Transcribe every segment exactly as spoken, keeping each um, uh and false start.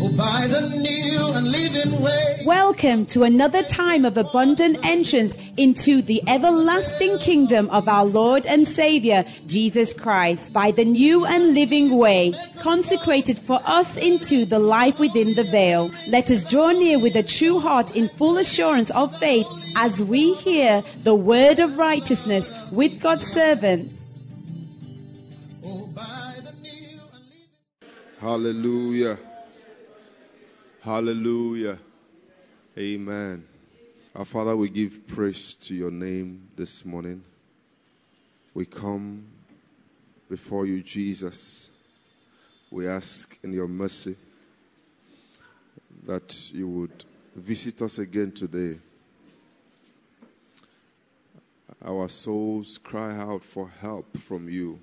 by the new and living way. Welcome to another time of abundant entrance into the everlasting kingdom of our Lord and Savior, Jesus Christ, by the new and living way, consecrated for us into the life within the veil. Let us draw near with a true heart in full assurance of faith as we hear the word of righteousness with God's servant. Hallelujah. Hallelujah. Amen. Our Father, we give praise to your name this morning. We come before you, Jesus. We ask in your mercy that you would visit us again today. Our souls cry out for help from you.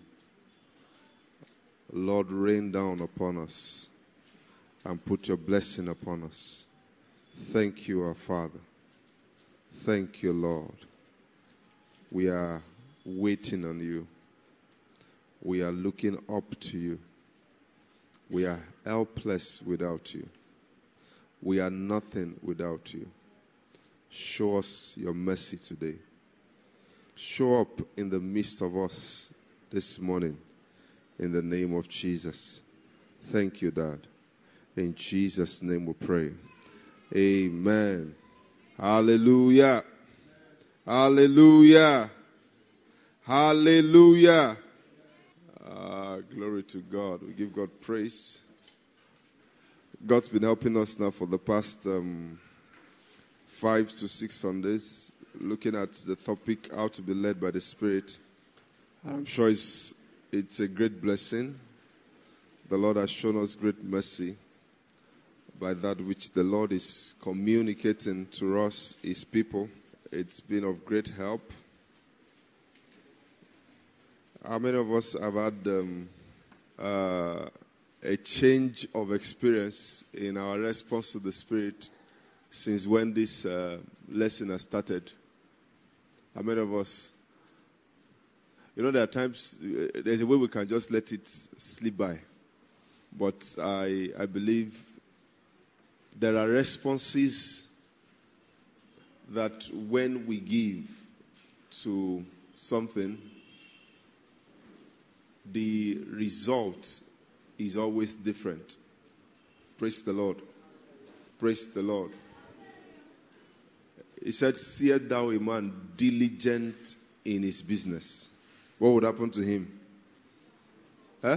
Lord, rain down upon us and put your blessing upon us. Thank you, our Father. Thank you, Lord. We are waiting on you. We are looking up to you. We are helpless without you. We are nothing without you. Show us your mercy today. Show up in the midst of us this morning in the name of Jesus. Thank you, Dad. In Jesus' name we pray. Amen. Hallelujah. Hallelujah. Hallelujah. Ah, glory to God. We give God praise. God's been helping us now for the past um, five to six Sundays, looking at the topic, how to be led by the Spirit. I'm sure it's, it's a great blessing. The Lord has shown us great mercy by that which the Lord is communicating to us, His people. It's been of great help. How many of us have had um, uh, a change of experience in our response to the Spirit since when this uh, lesson has started? How many of us? You know, there are times, uh, there's a way we can just let it slip by. But I, I believe there are responses that when we give to something, the result is always different. Praise the Lord. Praise the Lord. He said, seest thou a man diligent in his business? What would happen to him? Huh?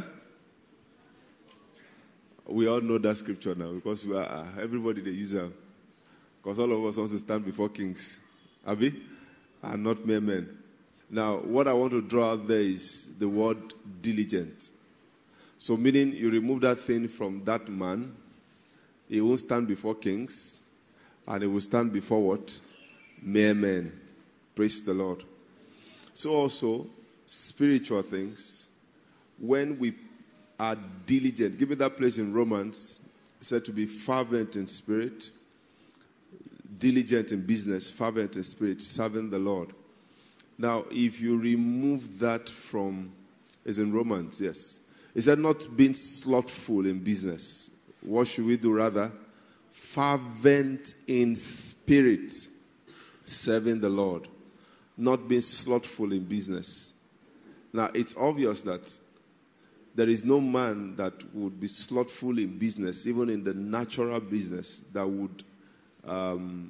We all know that scripture now because we are uh, everybody they use it. Because all of us want to stand before kings. Abi? And not mere men. Now, what I want to draw out there is the word diligent. So meaning you remove that thing from that man, he won't stand before kings, and he will stand before what? Mere men. Praise the Lord. So also, spiritual things, when we are diligent, give me that place in Romans, it said to be fervent in spirit, diligent in business, fervent in spirit, serving the Lord. Now, if you remove that from, is in Romans, yes. It said not being slothful in business. What should we do rather? Fervent in spirit, serving the Lord. Not being slothful in business. Now, it's obvious that there is no man that would be slothful in business, even in the natural business, that would um,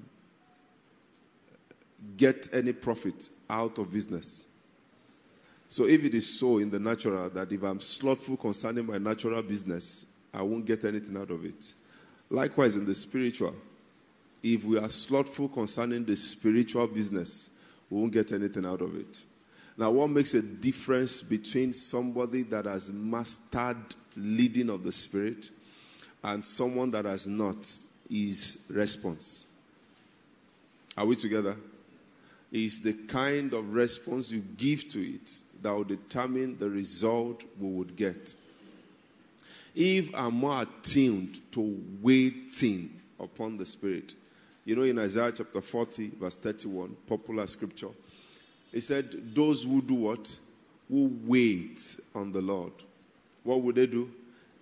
get any profit out of business. So if it is so in the natural that if I'm slothful concerning my natural business, I won't get anything out of it. Likewise in the spiritual, if we are slothful concerning the spiritual business, we won't get anything out of it. Now, what makes a difference between somebody that has mastered leading of the Spirit and someone that has not is response. Are we together? Is the kind of response you give to it that will determine the result we would get. If I'm more attuned to waiting upon the Spirit, you know, in Isaiah chapter forty, verse thirty-one, popular scripture, it said, those who do what? Who wait on the Lord. What would they do?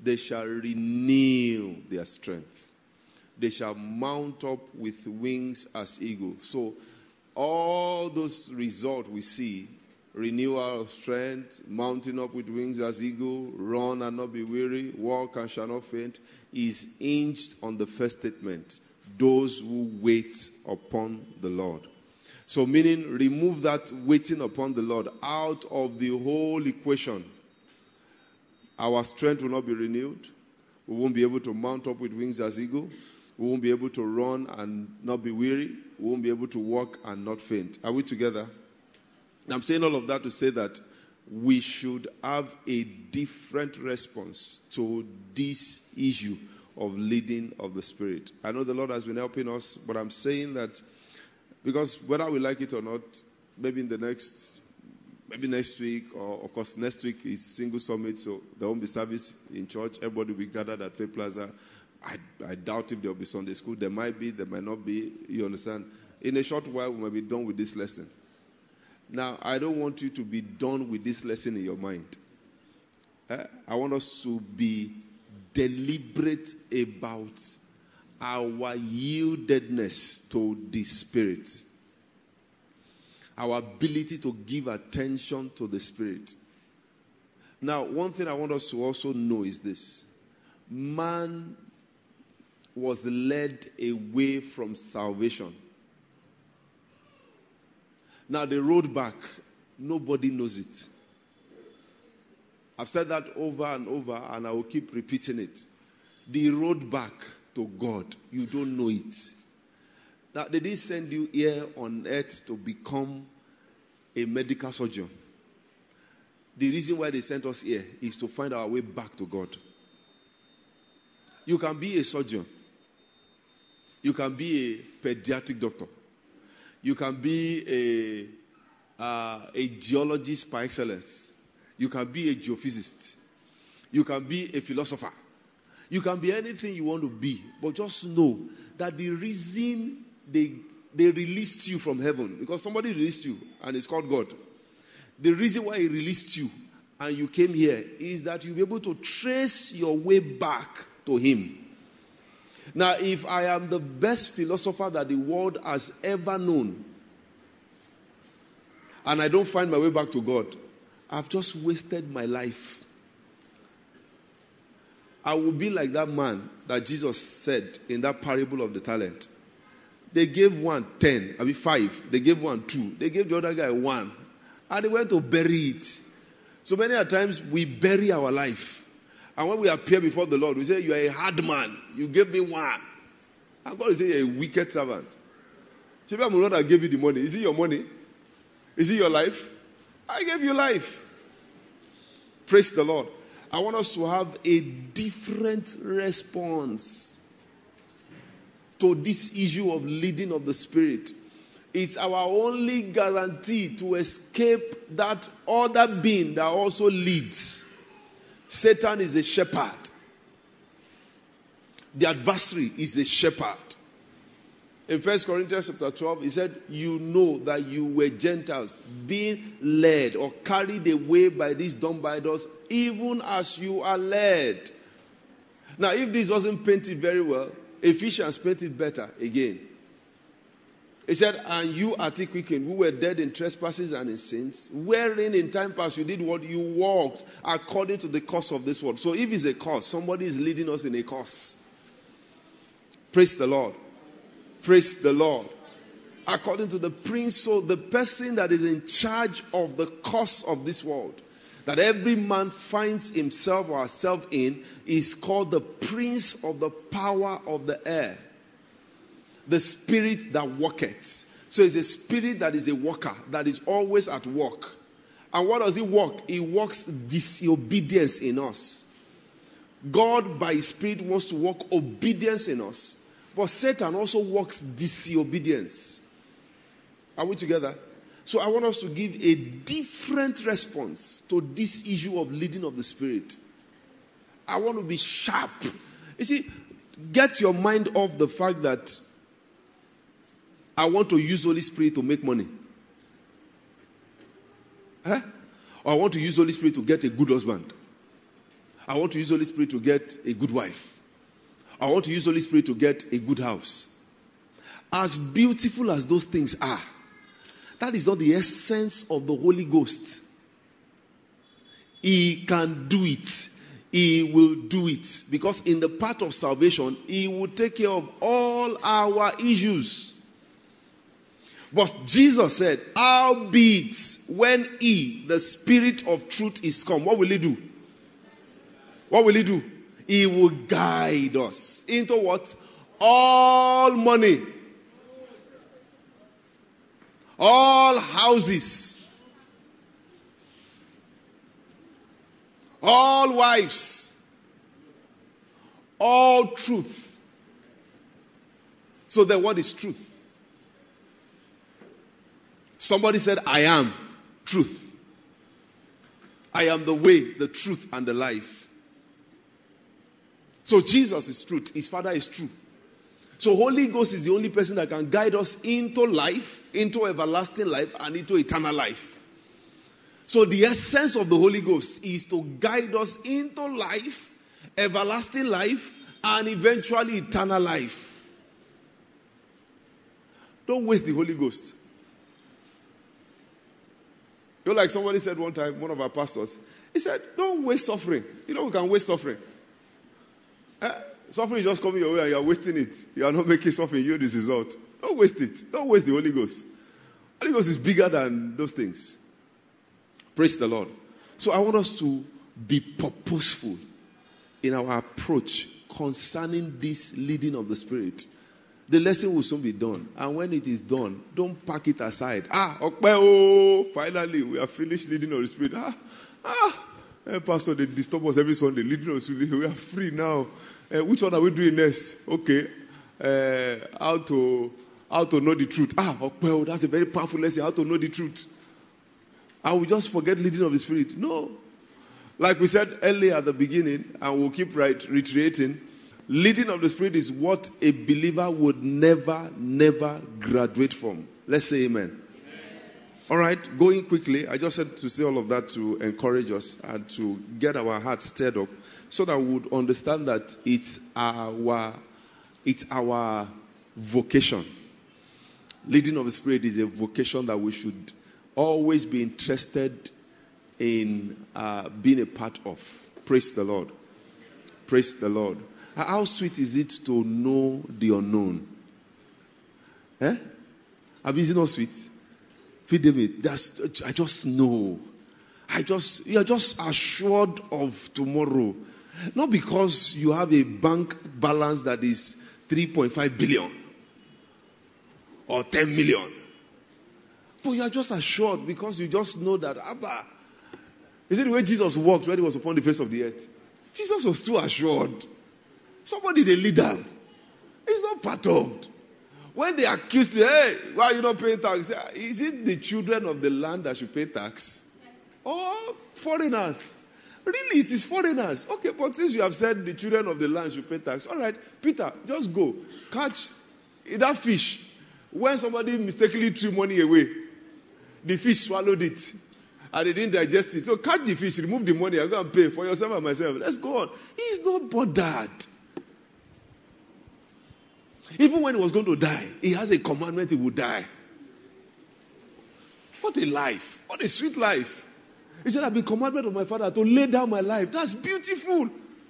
They shall renew their strength. They shall mount up with wings as eagles. So all those results we see, renewal of strength, mounting up with wings as eagle, run and not be weary, walk and shall not faint, is hinged on the first statement, those who wait upon the Lord. So meaning, remove that waiting upon the Lord out of the whole equation. Our strength will not be renewed. We won't be able to mount up with wings as eagle. We won't be able to run and not be weary. We won't be able to walk and not faint. Are we together? I'm saying all of that to say that we should have a different response to this issue of leading of the Spirit. I know the Lord has been helping us, but I'm saying that because whether we like it or not, maybe in the next, maybe next week, or of course next week is single summit, so there won't be service in church. Everybody will be gathered at Faith Plaza. I, I doubt if there will be Sunday school. There might be, there might not be. You understand? In a short while, we might be done with this lesson. Now, I don't want you to be done with this lesson in your mind. Eh? I want us to be deliberate about our yieldedness to the Spirit. Our ability to give attention to the Spirit. Now, one thing I want us to also know is this. Man was led away from salvation. Now, the road back, nobody knows it. I've said that over and over, and I will keep repeating it. The road back to God, you don't know it. Now, they didn't send you here on earth to become a medical surgeon. The reason why they sent us here is to find our way back to God. You can be a surgeon. You can be a pediatric doctor. You can be a, uh, a geologist par excellence. You can be a geophysicist. You can be a philosopher. You can be anything you want to be. But just know that the reason they, they released you from heaven, because somebody released you, and it's called God. The reason why he released you and you came here is that you'll be able to trace your way back to him. Now, if I am the best philosopher that the world has ever known, and I don't find my way back to God, I've just wasted my life. I will be like that man that Jesus said in that parable of the talent. They gave one ten, I mean five. They gave one two. They gave the other guy one. And they went to bury it. So many a times we bury our life. And when we appear before the Lord, we say, you are a hard man. You gave me one. And God will say, you're a wicked servant. So if I'm the Lord that gave you the money, is it your money? Is it your life? I gave you life. Praise the Lord. I want us to have a different response to this issue of leading of the Spirit. It's our only guarantee to escape that other being that also leads. Satan is a shepherd. The adversary is a shepherd. In First Corinthians chapter twelve, he said, you know that you were Gentiles, being led or carried away by these dumb idols, even as you are led. Now, if this wasn't painted very well, Ephesians painted better again. He said, and you are quickened, who were dead in trespasses and in sins, wherein in time past you did what? You walked according to the course of this world. So if it's a course, somebody is leading us in a course. Praise the Lord. Praise the Lord. According to the prince, so the person that is in charge of the course of this world, that every man finds himself or herself in, is called the prince of the power of the air. The spirit that worketh. So it's a spirit that is a worker, that is always at work. And what does he work? He works disobedience in us. God by his spirit wants to work obedience in us. But Satan also works disobedience. Are we together? So I want us to give a different response to this issue of leading of the Spirit. I want to be sharp. You see, get your mind off the fact that I want to use Holy Spirit to make money. Huh? Or I want to use Holy Spirit to get a good husband. I want to use Holy Spirit to get a good wife. I want to use Holy Spirit to get a good house. As beautiful as those things are, that is not the essence of the Holy Ghost. He can do it. He will do it. Because in the path of salvation, He will take care of all our issues. But Jesus said, howbeit, when He, the Spirit of truth, is come, what will He do? What will He do? He will guide us into what? All money. All houses. All wives. All truth. So then what is truth? Somebody said, I am truth. I am the way, the truth, and the life. So Jesus is truth. His Father is true. So Holy Ghost is the only person that can guide us into life, into everlasting life, and into eternal life. So the essence of the Holy Ghost is to guide us into life, everlasting life, and eventually eternal life. Don't waste the Holy Ghost. You know, like somebody said one time, one of our pastors, he said, don't waste suffering. You know, we can waste suffering. Eh? Suffering is just coming your way and you are wasting it. You are not making suffering you this result. Don't waste it. Don't waste the Holy Ghost. Holy Ghost is bigger than those things. Praise the Lord. So I want us to be purposeful in our approach concerning this leading of the Spirit. The lesson will soon be done. And when it is done, don't pack it aside. Ah, okay, oh, finally, we have finished leading of the Spirit. Ah, ah, eh, Pastor, they disturb us every Sunday. Leading of the Spirit, we are free now. Eh, which one are we doing next? Okay, uh, how to how to know the truth. Ah, okay, oh, that's a very powerful lesson. How to know the truth. I will just forget leading of the Spirit. No. Like we said earlier at the beginning, and we'll keep right, reiterating, leading of the Spirit is what a believer would never, never graduate from. Let's say amen. Amen. All right, going quickly, I just said to say all of that to encourage us and to get our hearts stirred up so that we would understand that it's our, it's our vocation. Leading of the Spirit is a vocation that we should always be interested in uh, being a part of. Praise the Lord. Praise the Lord. How sweet is it to know the unknown? Eh? Is it not sweet? Feed David. That's, I just know. I just, you're just assured of tomorrow. Not because you have a bank balance that is three point five billion or ten million. But you are just assured because you just know that Abba. Is it the way Jesus walked when he was upon the face of the earth? Jesus was too assured. Somebody, the leader, is not perturbed. When they accuse you, hey, why are you not paying tax? Is it the children of the land that should pay tax? Or foreigners? Really, it is foreigners. Okay, but since you have said the children of the land should pay tax, all right, Peter, just go. Catch that fish. When somebody mistakenly threw money away, the fish swallowed it. And they didn't digest it. So catch the fish, remove the money, I'm going to pay for yourself and myself. Let's go on. He's not bothered. Even when he was going to die, he has a commandment he would die. What a life. What a sweet life. He said, I've been commanded of my Father to lay down my life. That's beautiful.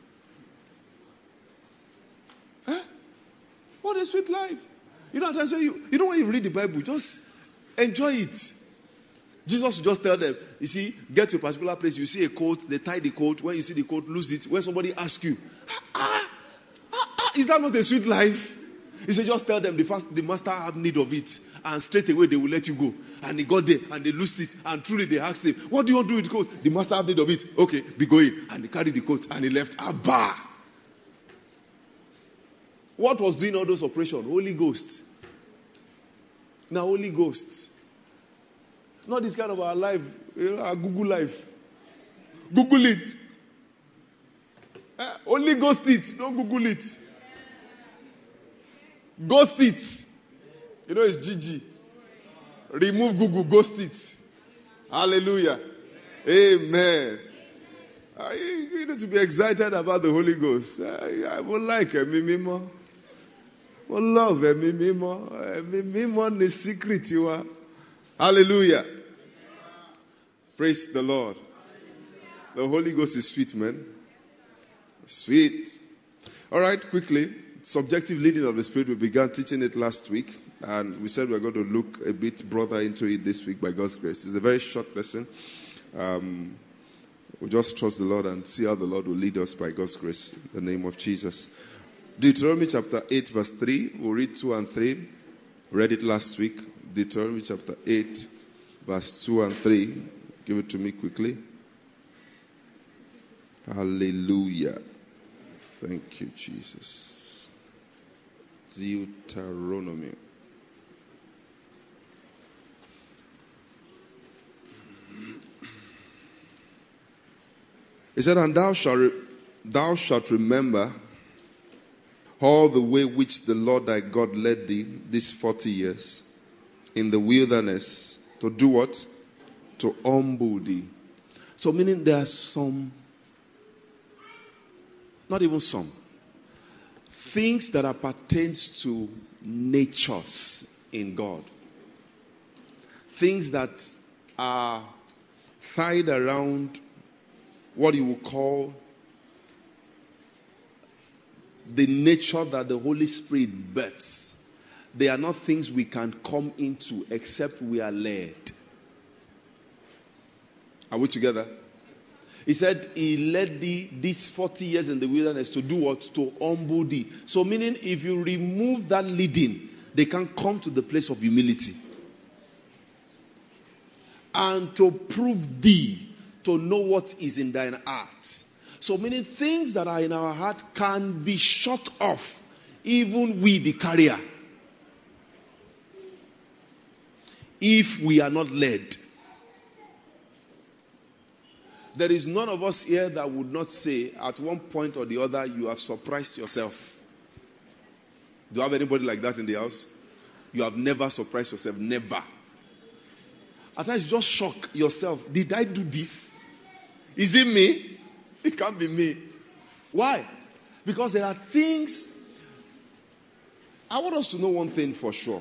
Huh? What a sweet life. You know, that's why you, you know when you read the Bible, just enjoy it. Jesus would just tell them, you see, get to a particular place, you see a coat, they tie the coat. When you see the coat, lose it. When somebody asks you, ah, ah, ah, is that not a sweet life? He said, just tell them the, first, the master have need of it. And straight away they will let you go. And he got there and they loosed it. And truly they asked him, what do you want to do with the coat? The master have need of it. Okay, be going. And he carried the coat and he left. Abba. What was doing all those operations? Holy Ghost. Now Holy Ghost. Not this kind of our life, you know, our Google life. Google it. Eh? Only ghost it, don't Google it. Ghost it. You know it's G G. Remove Google, ghost it. Hallelujah. Amen. Uh, you, you need to be excited about the Holy Ghost. I, I would like a mimimo. I love a mimimo. A mimimo is secret you are. Hallelujah. Praise the Lord. The Holy Ghost is sweet, man. Sweet. All right, quickly. Subjective leading of the Spirit. We began teaching it last week. And we said we're going to look a bit broader into it this week by God's grace. It's a very short lesson. Um, we'll just trust the Lord and see how the Lord will lead us by God's grace. In the name of Jesus. Deuteronomy chapter eight verse three. We'll read two and three. Read it last week. Deuteronomy chapter eight verse two and three. Give it to me quickly. Hallelujah. Thank you, Jesus. Deuteronomy. He said, and thou shalt, re- thou shalt remember all the way which the Lord thy God led thee these forty years in the wilderness to do what? To humble thee. So meaning there are some, not even some, things that are pertains to natures in God. Things that are tied around what you would call the nature that the Holy Spirit births. They are not things we can come into except we are led. Are we together? He said he led thee these forty years in the wilderness to do what? To humble thee. So meaning if you remove that leading, they can come to the place of humility. And to prove thee, to know what is in thine heart. So meaning things that are in our heart can be shut off, even we the carrier, if we are not led. There is none of us here that would not say at one point or the other you have surprised yourself. Do you have anybody like that in the house? You have never surprised yourself. Never. At times you just shock yourself. Did I do this? Is it me? It can't be me. Why? Because there are things. I want us to know one thing for sure.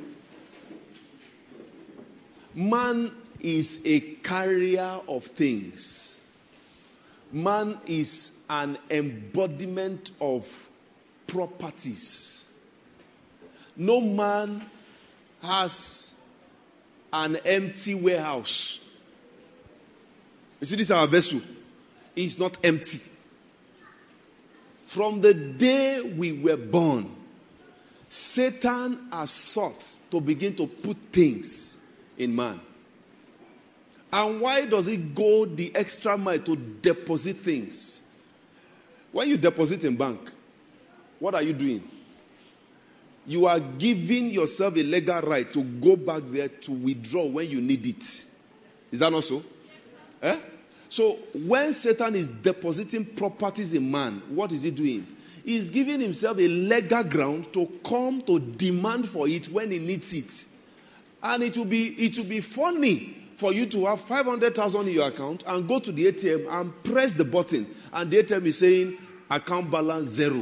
Man is a carrier of things. Man is an embodiment of properties. No man has an empty warehouse. You see, this is our vessel. It's not empty. From the day we were born, Satan has sought to begin to put things in man. And why does he go the extra mile to deposit things? When you deposit in bank, what are you doing? You are giving yourself a legal right to go back there to withdraw when you need it. Is that not so? Eh? So when Satan is depositing properties in man, what is he doing? He's giving himself a legal ground to come to demand for it when he needs it. And it will be it will be funny for you to have five hundred thousand in your account and go to the A T M and press the button and the A T M is saying account balance zero.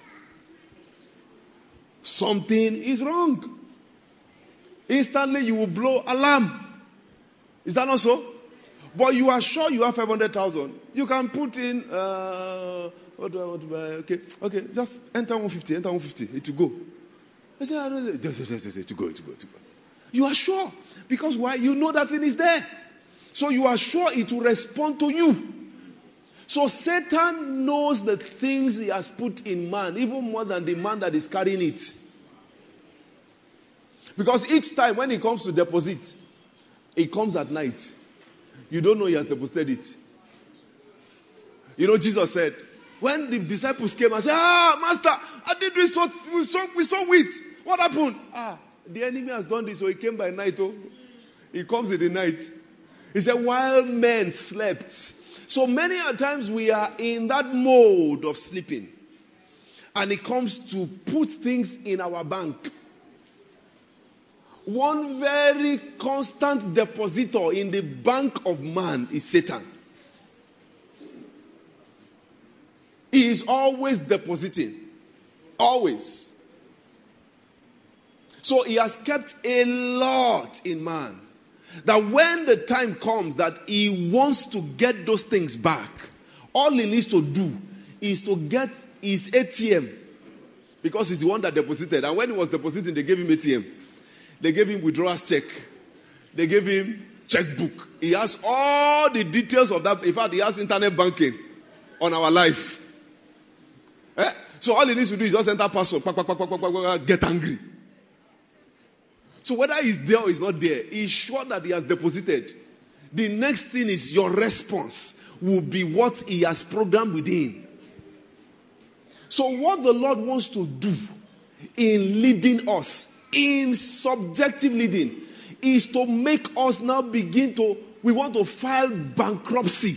Something is wrong. Instantly you will blow alarm. Is that not so? But you are sure you have five hundred thousand. You can put in, uh, what do I want to buy? Okay, okay, just enter one fifty, enter one fifty. It will go. I say, I don't know. Just, just, just, it will go, it will go, it will go. You are sure. Because why? You know that thing is there. So you are sure it will respond to you. So Satan knows the things he has put in man, even more than the man that is carrying it. Because each time when he comes to deposit, it comes at night. You don't know he has deposited it. You know, Jesus said, when the disciples came and said, ah, Master, I did we saw, we saw, we saw wheat. What happened? Ah, the enemy has done this, so he came by night. Oh, he comes in the night. He said, while men slept. So many a times we are in that mode of sleeping. And it comes to put things in our bank. One very constant depositor in the bank of man is Satan. He is always depositing. Always. So he has kept a lot in man. That when the time comes that he wants to get those things back, all he needs to do is to get his A T M. Because he's the one that deposited. And when he was depositing, they gave him A T M. They gave him withdrawals check. They gave him checkbook. He has all the details of that. In fact, he has internet banking on our life. Eh? So all he needs to do is just enter password, get angry. So whether he's there or he's not there, he's sure that he has deposited. The next thing is your response will be what he has programmed within. So what the Lord wants to do in leading us, in subjective leading, is to make us now begin to, we want to file bankruptcy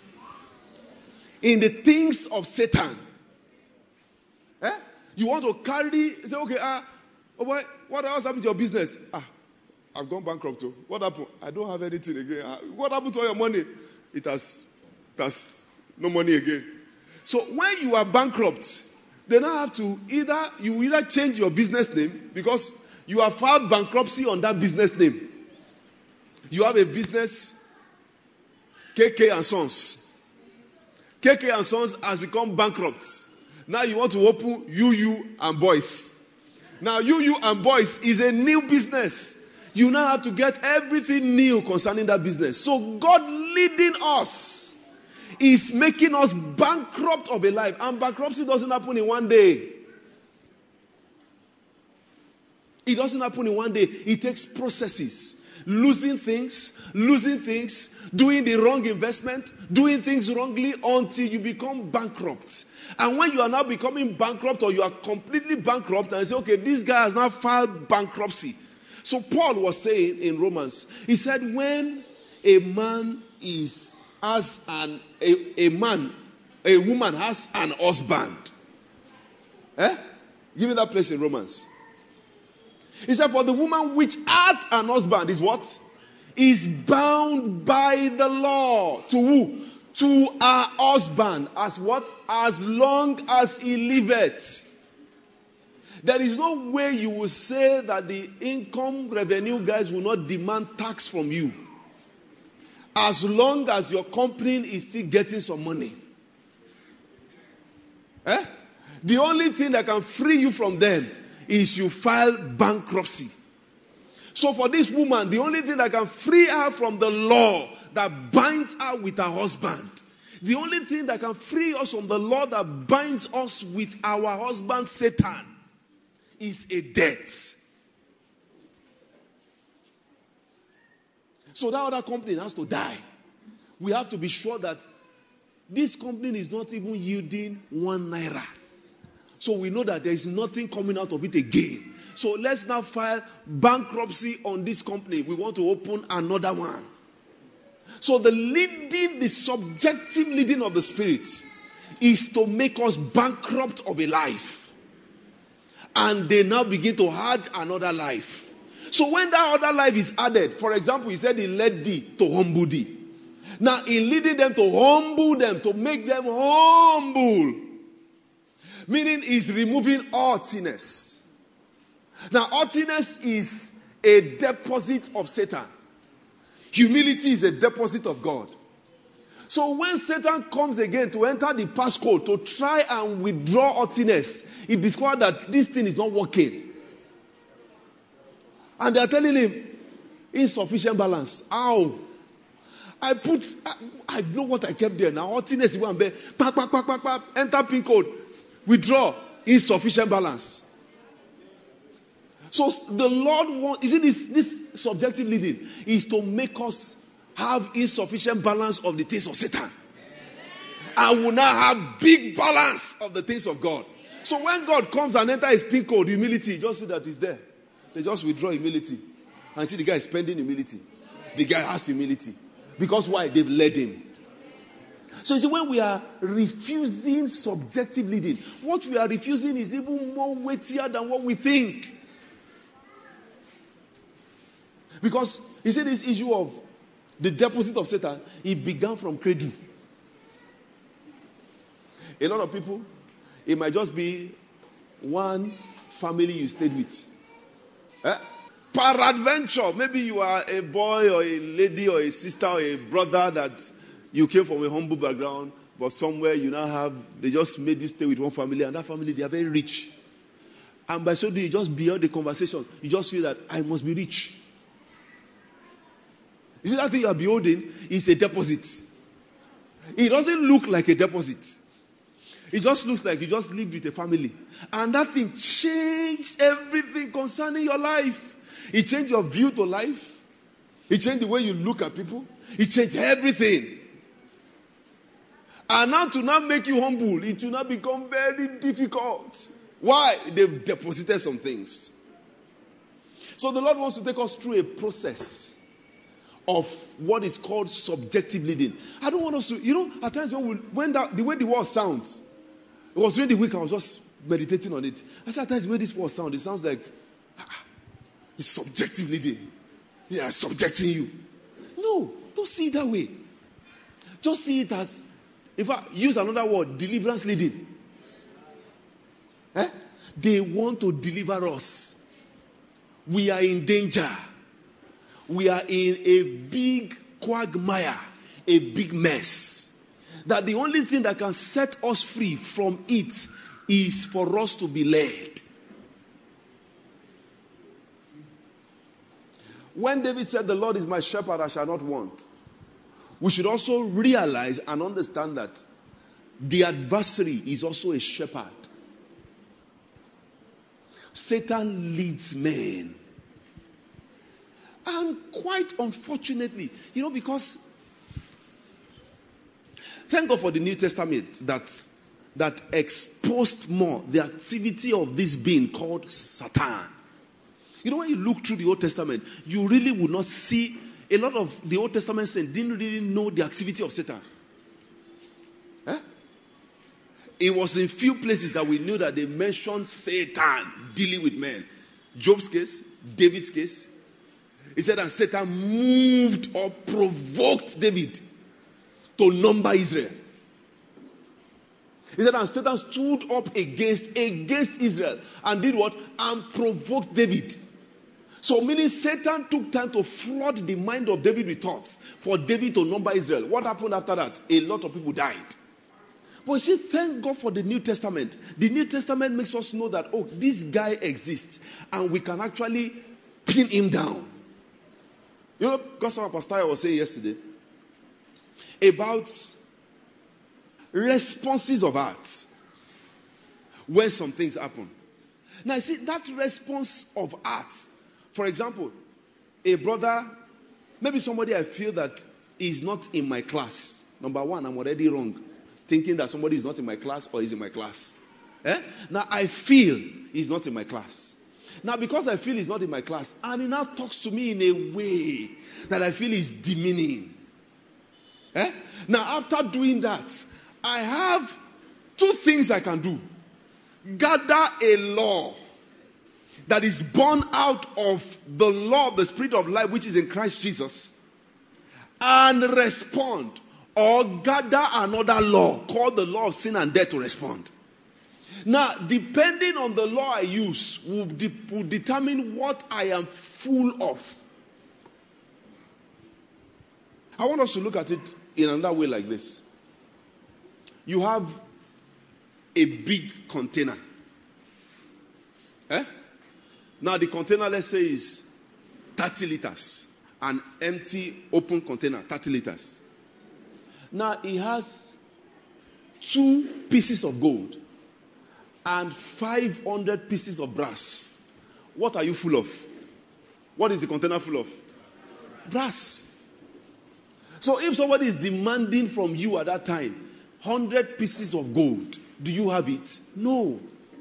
in the things of Satan. Eh? You want to carry, say, okay, ah, uh, oh boy, what else happened to your business? Ah, I've gone bankrupt too. What happened? I don't have anything again. Ah, what happened to all your money? It has, it has no money again. So when you are bankrupt, they now have to either, you either change your business name because you have filed bankruptcy on that business name. You have a business, K K and Sons. K K and Sons has become bankrupt. Now you want to open U U and Boys. Now U U and Boys is a new business. You now have to get everything new concerning that business. So God leading us is making us bankrupt of a life. And bankruptcy doesn't happen in one day. It doesn't happen in one day. It takes processes. Losing things, losing things, doing the wrong investment, doing things wrongly until you become bankrupt. And when you are now becoming bankrupt or you are completely bankrupt and you say, okay, this guy has now filed bankruptcy. So Paul was saying in Romans, he said when a man is, as an, a, a man, a woman has an husband. Eh? Give me that place in Romans. He said, for the woman which hath an husband is what? Is bound by the law. To who? To her husband. As what? As long as he liveth. There is no way you will say that the income revenue guys will not demand tax from you. As long as your company is still getting some money. Eh? The only thing that can free you from them is you file bankruptcy. So for this woman, the only thing that can free her from the law that binds her with her husband, the only thing that can free us from the law that binds us with our husband Satan, is a debt. So that other company has to die. We have to be sure that this company is not even yielding one naira. So we know that there is nothing coming out of it again. So let's now file bankruptcy on this company. We want to open another one. So the leading, the subjective leading of the Spirit is to make us bankrupt of a life. And they now begin to add another life. So when that other life is added, for example, he said he led thee to humble thee. Now in leading them to humble them, to make them humble, meaning he's removing haughtiness. Now haughtiness is a deposit of Satan. Humility is a deposit of God. So when Satan comes again to enter the passcode to try and withdraw haughtiness, he discovered that this thing is not working. And they are telling him, insufficient balance. How? I put, I, I know what I kept there. Now haughtiness is one bed. Pack, pack, pack, pack, pack. Enter pin code. Withdraw. Insufficient balance. So the Lord wants, is it this, this subjective leading is to make us have insufficient balance of the things of Satan. I will now have big balance of the things of God. So when God comes and enters his pin code, humility, just see that it's there. They just withdraw humility. And see the guy is spending humility. The guy has humility. Because why? They've led him. So you see, when we are refusing subjective leading, what we are refusing is even more weightier than what we think. Because you see this issue of the deposit of Satan, it began from cradle. A lot of people, it might just be one family you stayed with. Eh? Peradventure, maybe you are a boy or a lady or a sister or a brother that you came from a humble background, but somewhere you now have, they just made you stay with one family, and that family, they are very rich. And by so doing, just beyond the conversation, you just feel that I must be rich. You see, that thing you are beholding is a deposit. It doesn't look like a deposit. It just looks like you just lived with a family. And that thing changed everything concerning your life. It changed your view to life. It changed the way you look at people. It changed everything. And now to now make you humble, it will now become very difficult. Why? They've deposited some things. So the Lord wants to take us through a process of what is called subjective leading. I don't want us to, you know, at times when, we, when that, the way the word sounds, it was during the week I was just meditating on it. I said, at times the way this word sounds, it sounds like, ah, it's subjective leading. Yeah, subjecting you. No, don't see it that way. Just see it as, if I use another word, deliverance leading. Eh? They want to deliver us. We are in danger. We are in a big quagmire, a big mess. That the only thing that can set us free from it is for us to be led. When David said, the Lord is my shepherd, I shall not want, we should also realize and understand that the adversary is also a shepherd. Satan leads men. And quite unfortunately, you know, because thank God for the New Testament that, that exposed more the activity of this being called Satan. You know, when you look through the Old Testament, you really would not see, a lot of the Old Testament saints didn't really know the activity of Satan. Eh? It was in few places that we knew that they mentioned Satan dealing with men. Job's case, David's case. He said that Satan moved or provoked David to number Israel. He said that Satan stood up against, against Israel and did what? And provoked David. So meaning Satan took time to flood the mind of David with thoughts for David to number Israel. What happened after that? A lot of people died. But you see, thank God for the New Testament. The New Testament makes us know that, oh, this guy exists and we can actually pin him down. You know, because our pastor was saying yesterday about responses of heart when some things happen. Now, you see, that response of heart, for example, a brother, maybe somebody I feel that is not in my class. Number one, I'm already wrong, thinking that somebody is not in my class or is in my class. Eh? Now, I feel he's not in my class. Now, because I feel he's not in my class, and he now talks to me in a way that I feel is demeaning. Eh? Now, after doing that, I have two things I can do. Gather a law that is born out of the law of the Spirit of life, which is in Christ Jesus, and respond. Or gather another law called the law of sin and death to respond. Now, depending on the law I use will, de- will determine what I am full of. I want us to look at it in another way like this. You have a big container. Eh? Now, the container, let's say, is thirty liters. An empty, open container, thirty liters. Now, it has two pieces of gold and five hundred pieces of brass. What are you full of? What is the container full of? Brass. So if somebody is demanding from you at that time one hundred pieces of gold, do you have it? No.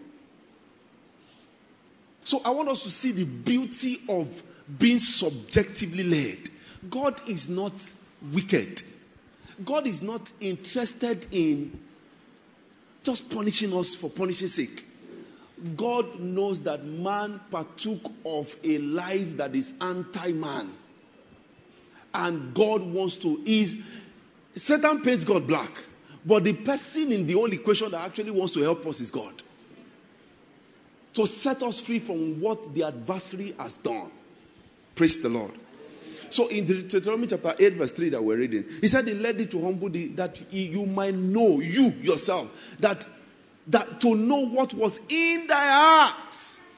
So I want us to see the beauty of being subjectively led. God is not wicked. God is not interested in just punishing us for punishing sake. God knows that man partook of a life that is anti-man. And God wants to ease. Satan paints God black. But the person in the whole equation that actually wants to help us is God. To set us free from what the adversary has done. Praise the Lord. So in Deuteronomy chapter eight verse three that we're reading, he said he led thee to humble thee that you might know, you yourself, that, that to know what was in thy heart.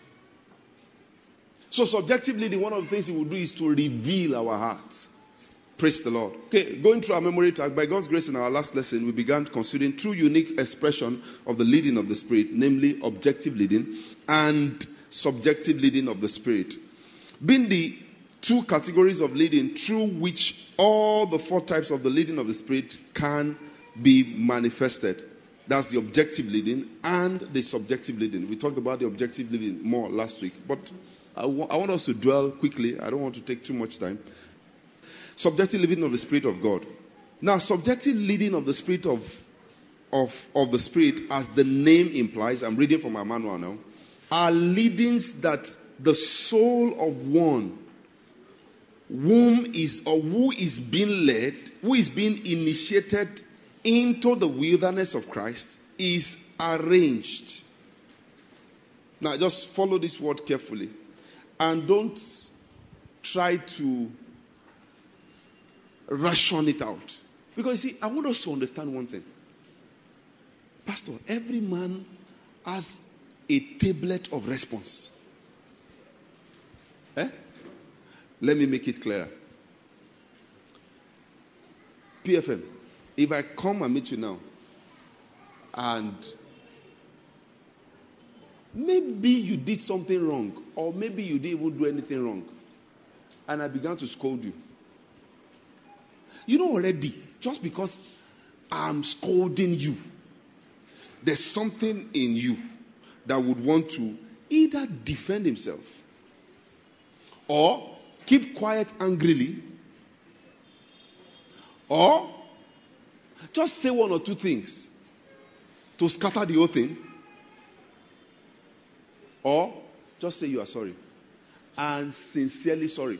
So subjectively, one of the things he will do is to reveal our hearts. Praise the Lord. Okay, going through our memory track, by God's grace in our last lesson, we began considering two unique expressions of the leading of the Spirit, namely objective leading and subjective leading of the Spirit. Being the two categories of leading through which all the four types of the leading of the Spirit can be manifested. That's the objective leading and the subjective leading. We talked about the objective leading more last week, but I, w- I want us to dwell quickly. I don't want to take too much time. Subjective leading of the Spirit of God. Now, subjective leading of the Spirit of, of, of the Spirit, as the name implies, I'm reading from my manual now, are leadings that the soul of one whom is or who is being led, who is being initiated into the wilderness of Christ is arranged. Now, just follow this word carefully. And don't try to ration it out. Because you see, I want us to understand one thing. Pastor, every man has a tablet of response. Eh? Let me make it clearer. P F M, if I come and meet you now, and maybe you did something wrong, or maybe you didn't even do anything wrong, and I began to scold you. You know already, just because I'm scolding you, there's something in you that would want to either defend himself or keep quiet angrily, or just say one or two things to scatter the whole thing, or just say you are sorry and sincerely sorry.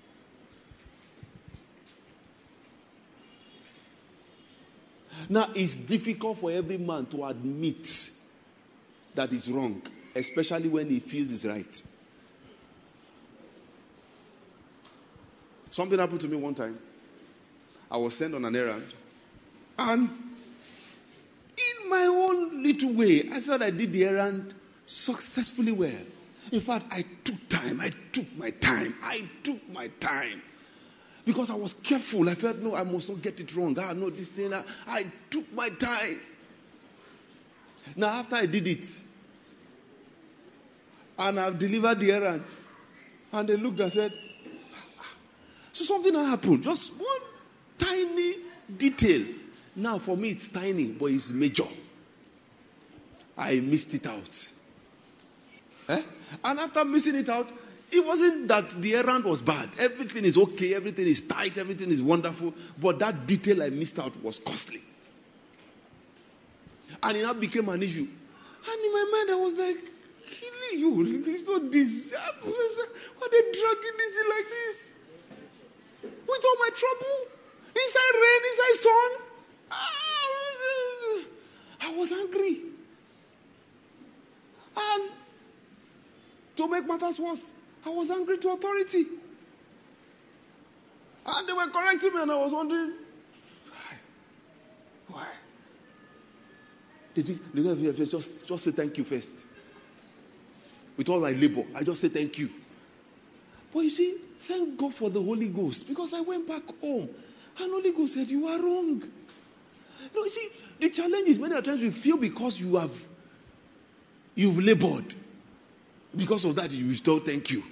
Now, it's difficult for every man to admit that he's wrong, especially when he feels he's right. Something happened to me one time. I was sent on an errand, and in my own little way, I felt I did the errand successfully well. In fact, I took time. I took my time. I took my time. Because I was careful. I felt, no, I must not get it wrong. Ah, no, this thing. I, I took my time. Now, after I did it, and I've delivered the errand, and they looked and said, so something happened. Just one tiny detail. Now, for me, it's tiny, but it's major. I missed it out. Eh? And after missing it out, it wasn't that the errand was bad. Everything is okay. Everything is tight. Everything is wonderful. But that detail I missed out was costly. And it now became an issue. And in my mind, I was like, killing you. It's not this. Why are they dragging this thing like this? With all my trouble? Inside rain, inside sun? I was angry. And to make matters worse, I was angry to authority. And they were correcting me, and I was wondering, why? Why? Did you, just, just say thank you first? With all my labor, I just say thank you. But you see, thank God for the Holy Ghost, because I went back home, and Holy Ghost said, you are wrong. No, you see, the challenge is many times you feel because you have, you've labored. Because of that, you still thank you.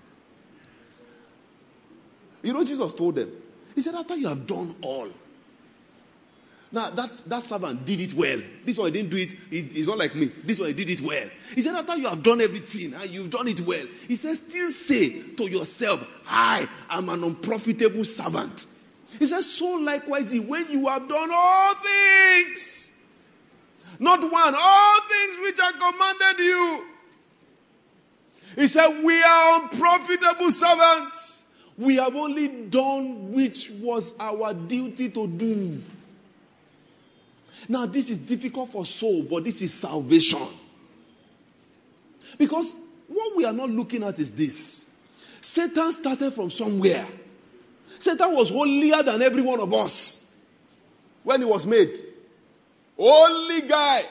You know, Jesus told them, he said, after you have done all. Now, that, that servant did it well. This one didn't do it. it. It's not like me. This one he did it well. He said, after you have done everything and you've done it well, he said, still say to yourself, I am an unprofitable servant. He says, so likewise, when you have done all things, not one, all things which I commanded you. He said, we are unprofitable servants. We have only done which was our duty to do. Now, this is difficult for soul, but this is salvation. Because what we are not looking at is this. Satan started from somewhere. Satan was holier than every one of us when he was made. Holy guy.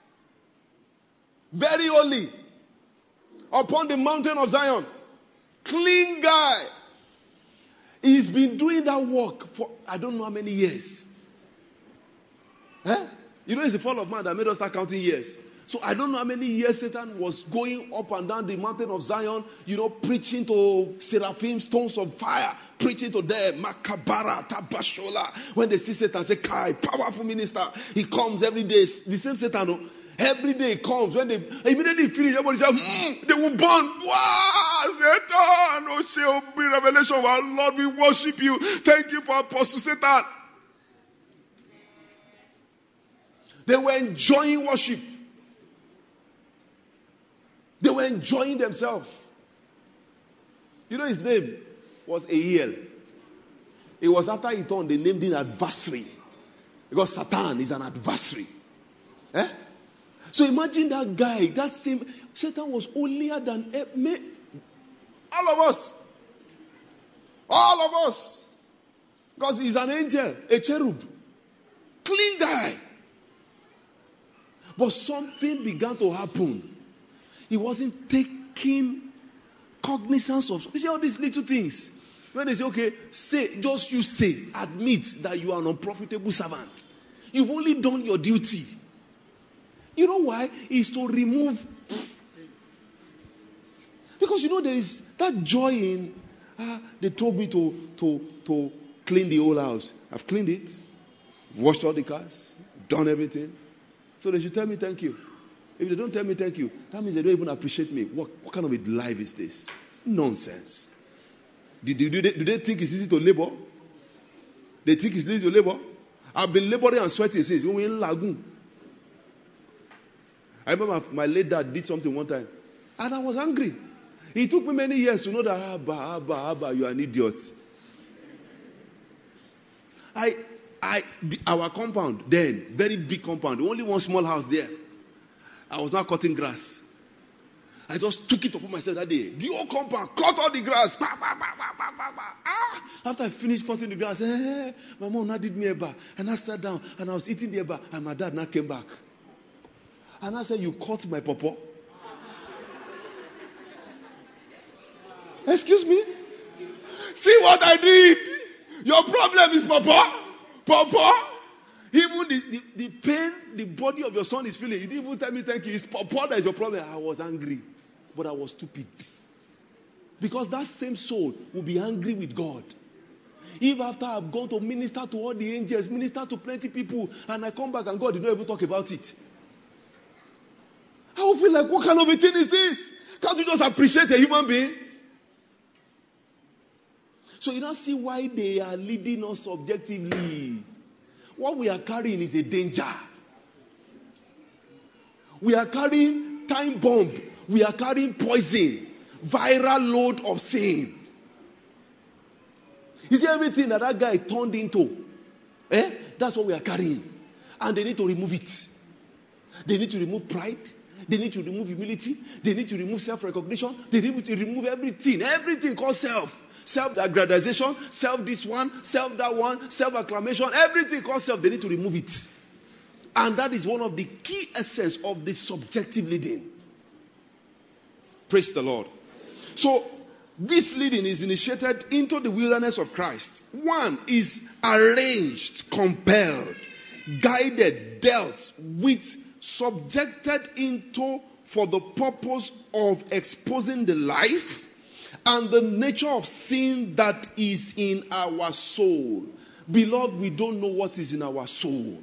Very holy. Upon the mountain of Zion. Clean guy. He's been doing that work for I don't know how many years. Eh? You know, it's the fall of man that made us start counting years. So I don't know how many years Satan was going up and down the mountain of Zion, you know, preaching to seraphim, stones of fire, preaching to them, Makabara, Tabashola. When they see Satan, say, Kai, powerful minister. He comes every day. The same Satan, every day he comes. When they immediately finish, everybody says, mm, they will burn. Wow, Satan, oh, say, oh, be revelation of our Lord, we worship you. Thank you for Apostle Satan. They were enjoying worship. They were enjoying themselves. You know his name was Ahiel. It was after he turned, they named him adversary. Because Satan is an adversary. Eh? So imagine that guy, that same, Satan was holier than me. All of us. All of us. Because he's an angel, a cherub. Clean guy. But something began to happen. He wasn't taking cognizance of. You see all these little things. When they say, okay, say, just you say, admit that you are an unprofitable servant. You've only done your duty. You know why? It's to remove. Because you know there is that joy in, ah, they told me to, to, to clean the whole house. I've cleaned it. Washed all the cars. Done everything. So they should tell me thank you. If they don't tell me thank you, that means they don't even appreciate me. What, what kind of a life is this? Nonsense. Do, do, do, they, do they think it's easy to labor? They think it's easy to labor? I've been laboring and sweating since we were in Lagoon. I remember my, my late dad did something one time. And I was angry. It took me many years to know that, Abba, Abba, Abba, you are an idiot. I, I, the, our compound then, very big compound, only one small house there. I was not cutting grass. I just took it upon myself that day. The whole compound, cut all the grass. Bah, bah, bah, bah, bah, bah, bah. Ah! After I finished cutting the grass, eh, my mom now did me a bar. And I sat down and I was eating the bar. And my dad now came back. And I said, you cut my pawpaw? Excuse me? See what I did? Your problem is pawpaw? Pawpaw? Even the, the, the pain the body of your son is feeling, he didn't even tell me thank you. It's pawpaw that is your problem. I was angry. But I was stupid. Because that same soul will be angry with God. If after I've gone to minister to all the angels, minister to plenty people, and I come back and God did not even talk about it, I will feel like, what kind of a thing is this? Can't you just appreciate a human being? So you don't see why they are leading us subjectively. What we are carrying is a danger. We are carrying time bomb. We are carrying poison. Viral load of sin. You see everything that that guy turned into. Eh? That's what we are carrying. And they need to remove it. They need to remove pride. They need to remove humility. They need to remove self-recognition. They need to remove everything. Everything called self. Self-aggrandization, self this one, self that one, self-acclamation, everything called self, they need to remove it. And that is one of the key essence of the subjective leading. Praise the Lord. So, this leading is initiated into the wilderness of Christ. One is arranged, compelled, guided, dealt with, subjected into for the purpose of exposing the life and the nature of sin that is in our soul. Beloved, we don't know what is in our soul.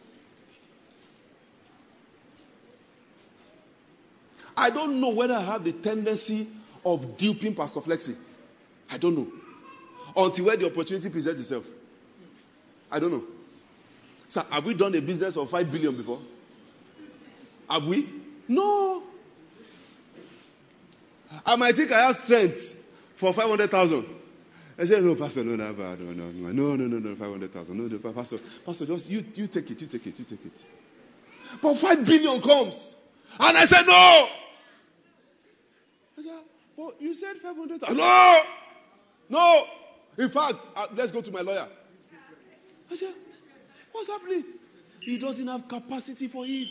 I don't know whether I have the tendency of duping Pastor Flexi. I don't know. Until where the opportunity presents itself. I don't know. So, have we done a business of five billion before? Have we? No. I might think I have strength for five hundred thousand. I said, no, Pastor, no, no, no, no, no, no, no, no, no, five hundred thousand. No, no, Pastor, Pastor, just you, you take it, you take it, you take it. But five billion comes. And I said, no. I said, well, you said five hundred thousand. No. No. In fact, uh, let's go to my lawyer. I said, what's happening? He doesn't have capacity for it.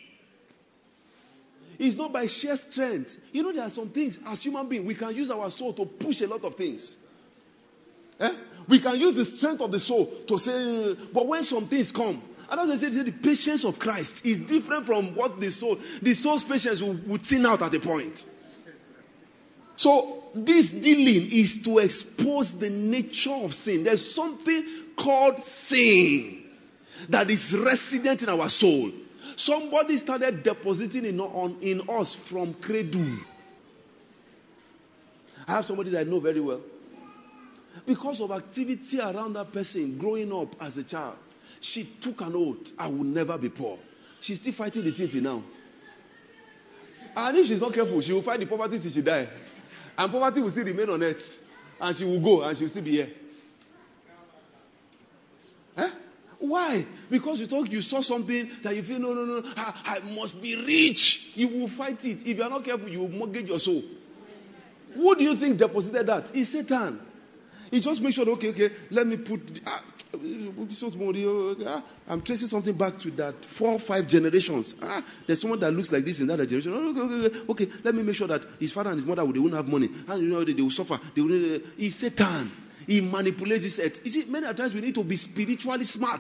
It's not by sheer strength. You know, there are some things, as human beings, we can use our soul to push a lot of things. Eh? We can use the strength of the soul to say, but when some things come, and as I said, the patience of Christ is different from what the soul, the soul's patience will, will thin out at a point. So, this dealing is to expose the nature of sin. There's something called sin that is resident in our soul. Somebody started depositing in, on, in us from cradle. I have somebody that I know very well. Because of activity around that person growing up as a child, she took an oath, I will never be poor. She's still fighting the thing till now. And if she's not careful, she will fight the poverty till she die. And poverty will still remain on earth. And she will go and she will still be here. Eh? Why? Because you thought you saw something that you feel, no, no, no, I, I must be rich. You will fight it. If you are not careful, you will mortgage your soul. Who do you think deposited that? It's Satan. He just makes sure, okay, okay, let me put, ah, I'm tracing something back to that four, five generations. Ah, there's someone that looks like this in that generation. Okay, okay, okay, okay, let me make sure that his father and his mother, they won't have money. And you know, they, they will suffer. They will, he's Satan. He manipulates his head. You see, many times we need to be spiritually smart.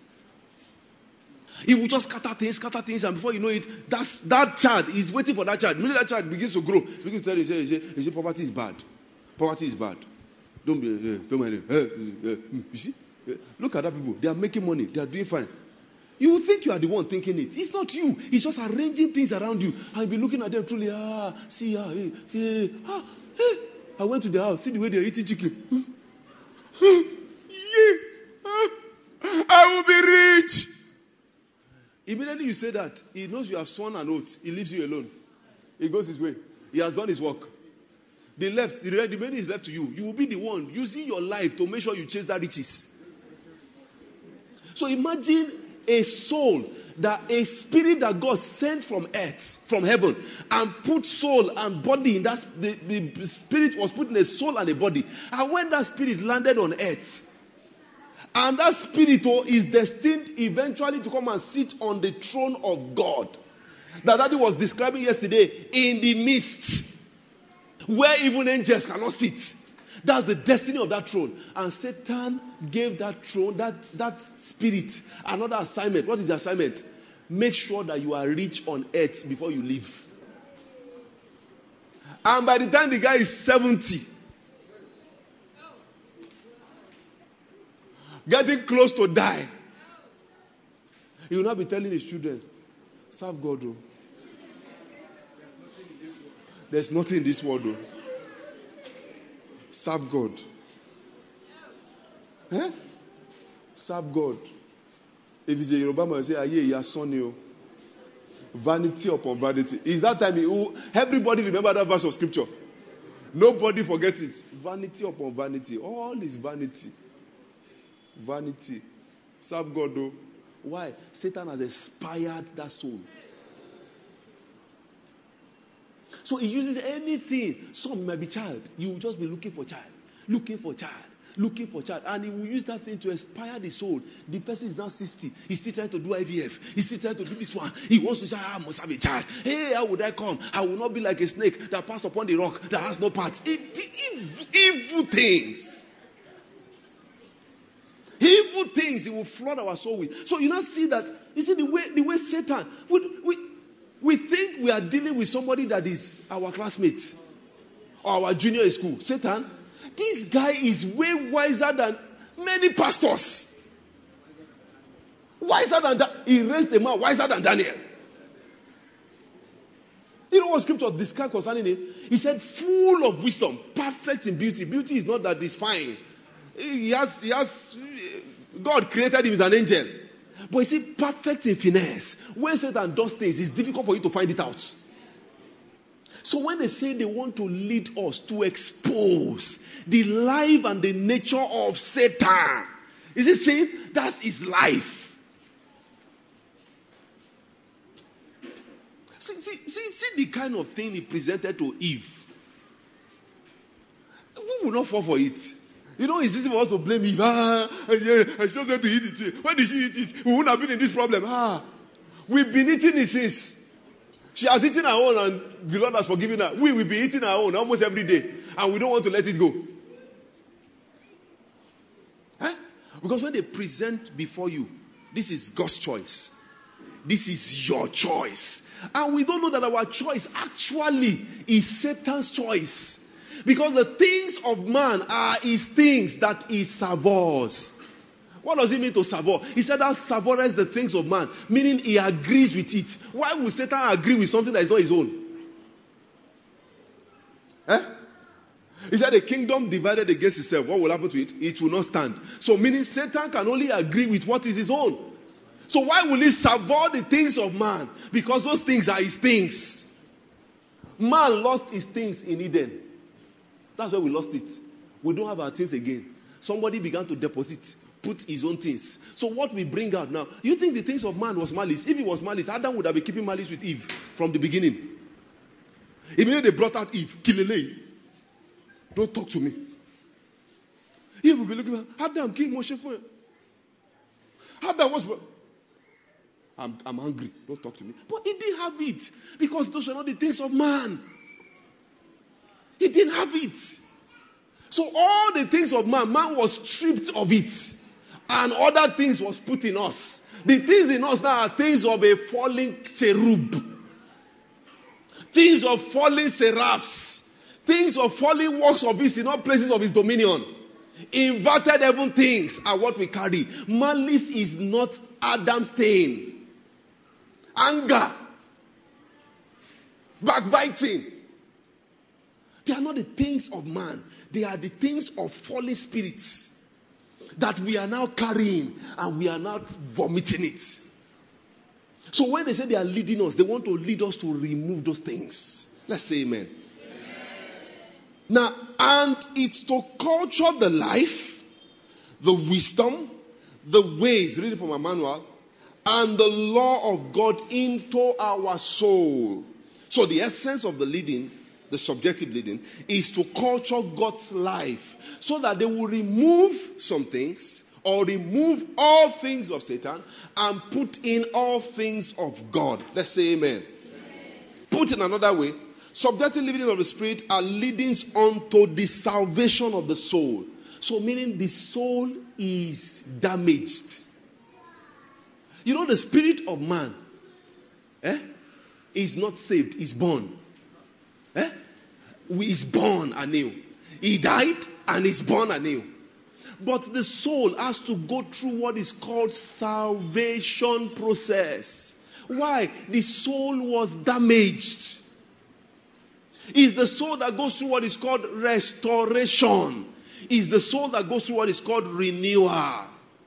He will just scatter things, scatter things, and before you know it, that's, that child is waiting for that child. When that child begins to grow, he begins to tell you, say, say, say, poverty is bad. Poverty is bad. Don't be, uh, don't mind it. Uh, uh, you see? Uh, look at that people. They are making money. They are doing fine. You will think you are the one thinking it. It's not you. It's just arranging things around you. And you'll be looking at them truly, ah, see, ah, hey, see, ah, hey. I went to the house. See the way they are eating chicken. Yeah. I will be rich. Immediately you say that, he knows you have sworn an oath. He leaves you alone. He goes his way. He has done his work. The left, the remaining is left to you. You will be the one using your life to make sure you chase that riches. So imagine a soul, that a spirit that God sent from earth, from heaven, and put soul and body in that. The, the spirit was put in a soul and a body. And when that spirit landed on earth, and that spirit is destined eventually to come and sit on the throne of God, that Daddy was describing yesterday, in the midst, where even angels cannot sit. That's the destiny of that throne. And Satan gave that throne, that, that spirit, another assignment. What is the assignment? Make sure that you are rich on earth before you leave. And by the time the guy is seventy, getting close to die, he will not be telling his children, serve God, though. There's nothing in this world, though. Serve God. Eh? Serve God. If it's a Yoruba man, say, aye, ya son, vanity upon vanity. Is that time he, everybody remember that verse of scripture? Nobody forgets it. Vanity upon vanity. All is vanity. Vanity. Serve God, though. Why? Satan has inspired that soul. So he uses anything. Some might be child. You will just be looking for child. Looking for child. Looking for child. And he will use that thing to inspire the soul. The person is now sixty. He's still trying to do I V F. He's still trying to do this one. He wants to say, I must have a child. Hey, how would I come? I will not be like a snake that passed upon the rock that has no parts. Evil, evil things. Evil things he will flood our soul with. So you now see that, you see the way, the way Satan, we, we, we think we are dealing with somebody that is our classmate or our junior in school. Satan, this guy is way wiser than many pastors. Wiser than that. He raised a man wiser than Daniel. You know what scripture describes concerning him? He said, full of wisdom, perfect in beauty. Beauty is not that he's fine. He has, he has, God created him as an angel. But you see, perfect in finesse. When Satan does things, it's difficult for you to find it out. So when they say they want to lead us to expose the life and the nature of Satan, is it saying that's his life? See, see, see, see the kind of thing he presented to Eve. Who will not fall for it? You know, it's easy for us to blame Eve. Ah, yeah, I just went to eat it. Why did she eat it? We wouldn't have been in this problem. Ah, we've been eating it since. She has eaten her own and the Lord has forgiven her. We will be eating our own almost every day. And we don't want to let it go. Huh? Because when they present before you, this is God's choice. This is your choice. And we don't know that our choice actually is Satan's choice. Because the things of man are his things that he savours. What does it mean to savour? He said that savours the things of man, meaning he agrees with it. Why would Satan agree with something that is not his own? Eh? He said the kingdom divided against itself, what will happen to it? It will not stand. So meaning Satan can only agree with what is his own. So why will he savour the things of man? Because those things are his things. Man lost his things in Eden. That's why we lost it. We don't have our things again. Somebody began to deposit, put his own things. So what we bring out now, you think the things of man was malice? If it was malice, Adam would have been keeping malice with Eve from the beginning. Immediately they brought out Eve. Kilele. Don't talk to me. Eve will be looking at Adam, kill Moshe for him. Adam was... I'm, I'm hungry. Don't talk to me. But he didn't have it. Because those were not the things of man. He didn't have it. So all the things of man, man was stripped of it. And other things was put in us. The things in us now are things of a falling cherub. Things of falling seraphs. Things of falling works of his in all places of his dominion. Inverted heaven things are what we carry. Malice is not Adam's thing. Anger. Backbiting. They are not the things of man. They are the things of fallen spirits that we are now carrying and we are not vomiting it. So when they say they are leading us, they want to lead us to remove those things. Let's say amen. Amen. Now, and it's to culture the life, the wisdom, the ways, read it from a manual, and the law of God into our soul. So the essence of the leading, the subjective leading, is to culture God's life so that they will remove some things or remove all things of Satan and put in all things of God. Let's say amen. Amen. Put in another way, subjective leading of the Spirit are leadings unto the salvation of the soul. So meaning the soul is damaged. You know the spirit of man eh, is not saved, is born. Eh? He is born anew. He died and is born anew. But the soul has to go through what is called salvation process. Why? The soul was damaged. It's the soul that goes through what is called restoration. It's the soul that goes through what is called renewal.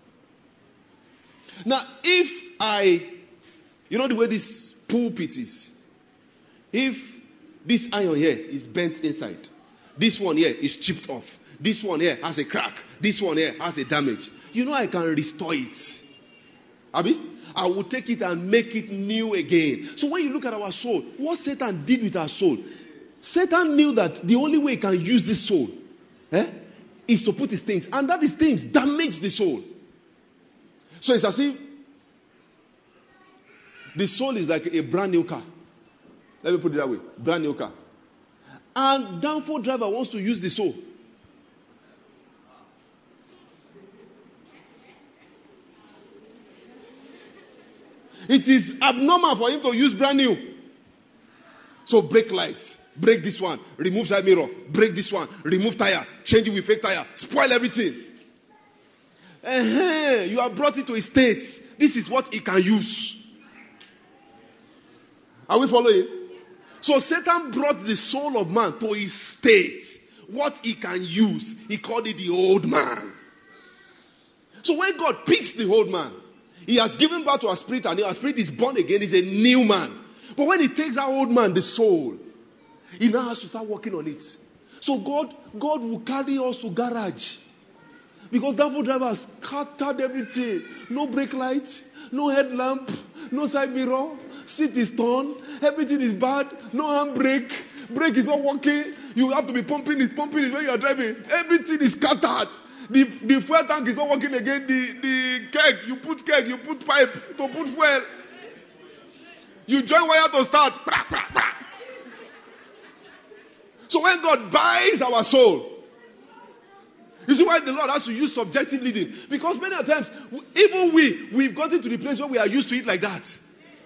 Now, if I, you know the way this pulpit is, if this iron here is bent inside, this one here is chipped off, this one here has a crack, this one here has a damage, you know I can restore it. Abi? I will take it and make it new again. So when you look at our soul, what Satan did with our soul, Satan knew that the only way he can use this soul eh, is to put his things, and that his things damage the soul. So it's as if the soul is like a brand new car. Let me put it that way. Brand new car. And downfall driver wants to use the soul. It is abnormal for him to use brand new. So brake lights. Break this one. Remove side mirror. Break this one. Remove tire. Change it with fake tire. Spoil everything. Uh-huh. You have brought it to a state. This is what he can use. Are we following? So Satan brought the soul of man to his state. What he can use. He called it the old man. So when God picks the old man, he has given birth to our spirit, and our spirit is born again. He's a new man. But when he takes that old man, the soul, He now has to start working on it. So God, God will carry us to garage. Because that driver has scattered everything. No brake light, no headlamp, no side mirror, seat is torn, everything is bad, no handbrake, brake is not working. You have to be pumping it, pumping it when you are driving. Everything is scattered. The, the fuel tank is not working again. The, the keg, you put keg, you put pipe to put fuel. You join wire to start. Bra, bra, bra. So when God buys our soul, you see why the Lord has to use subjective leading? Because many times, even we, we've gotten to the place where we are used to it like that.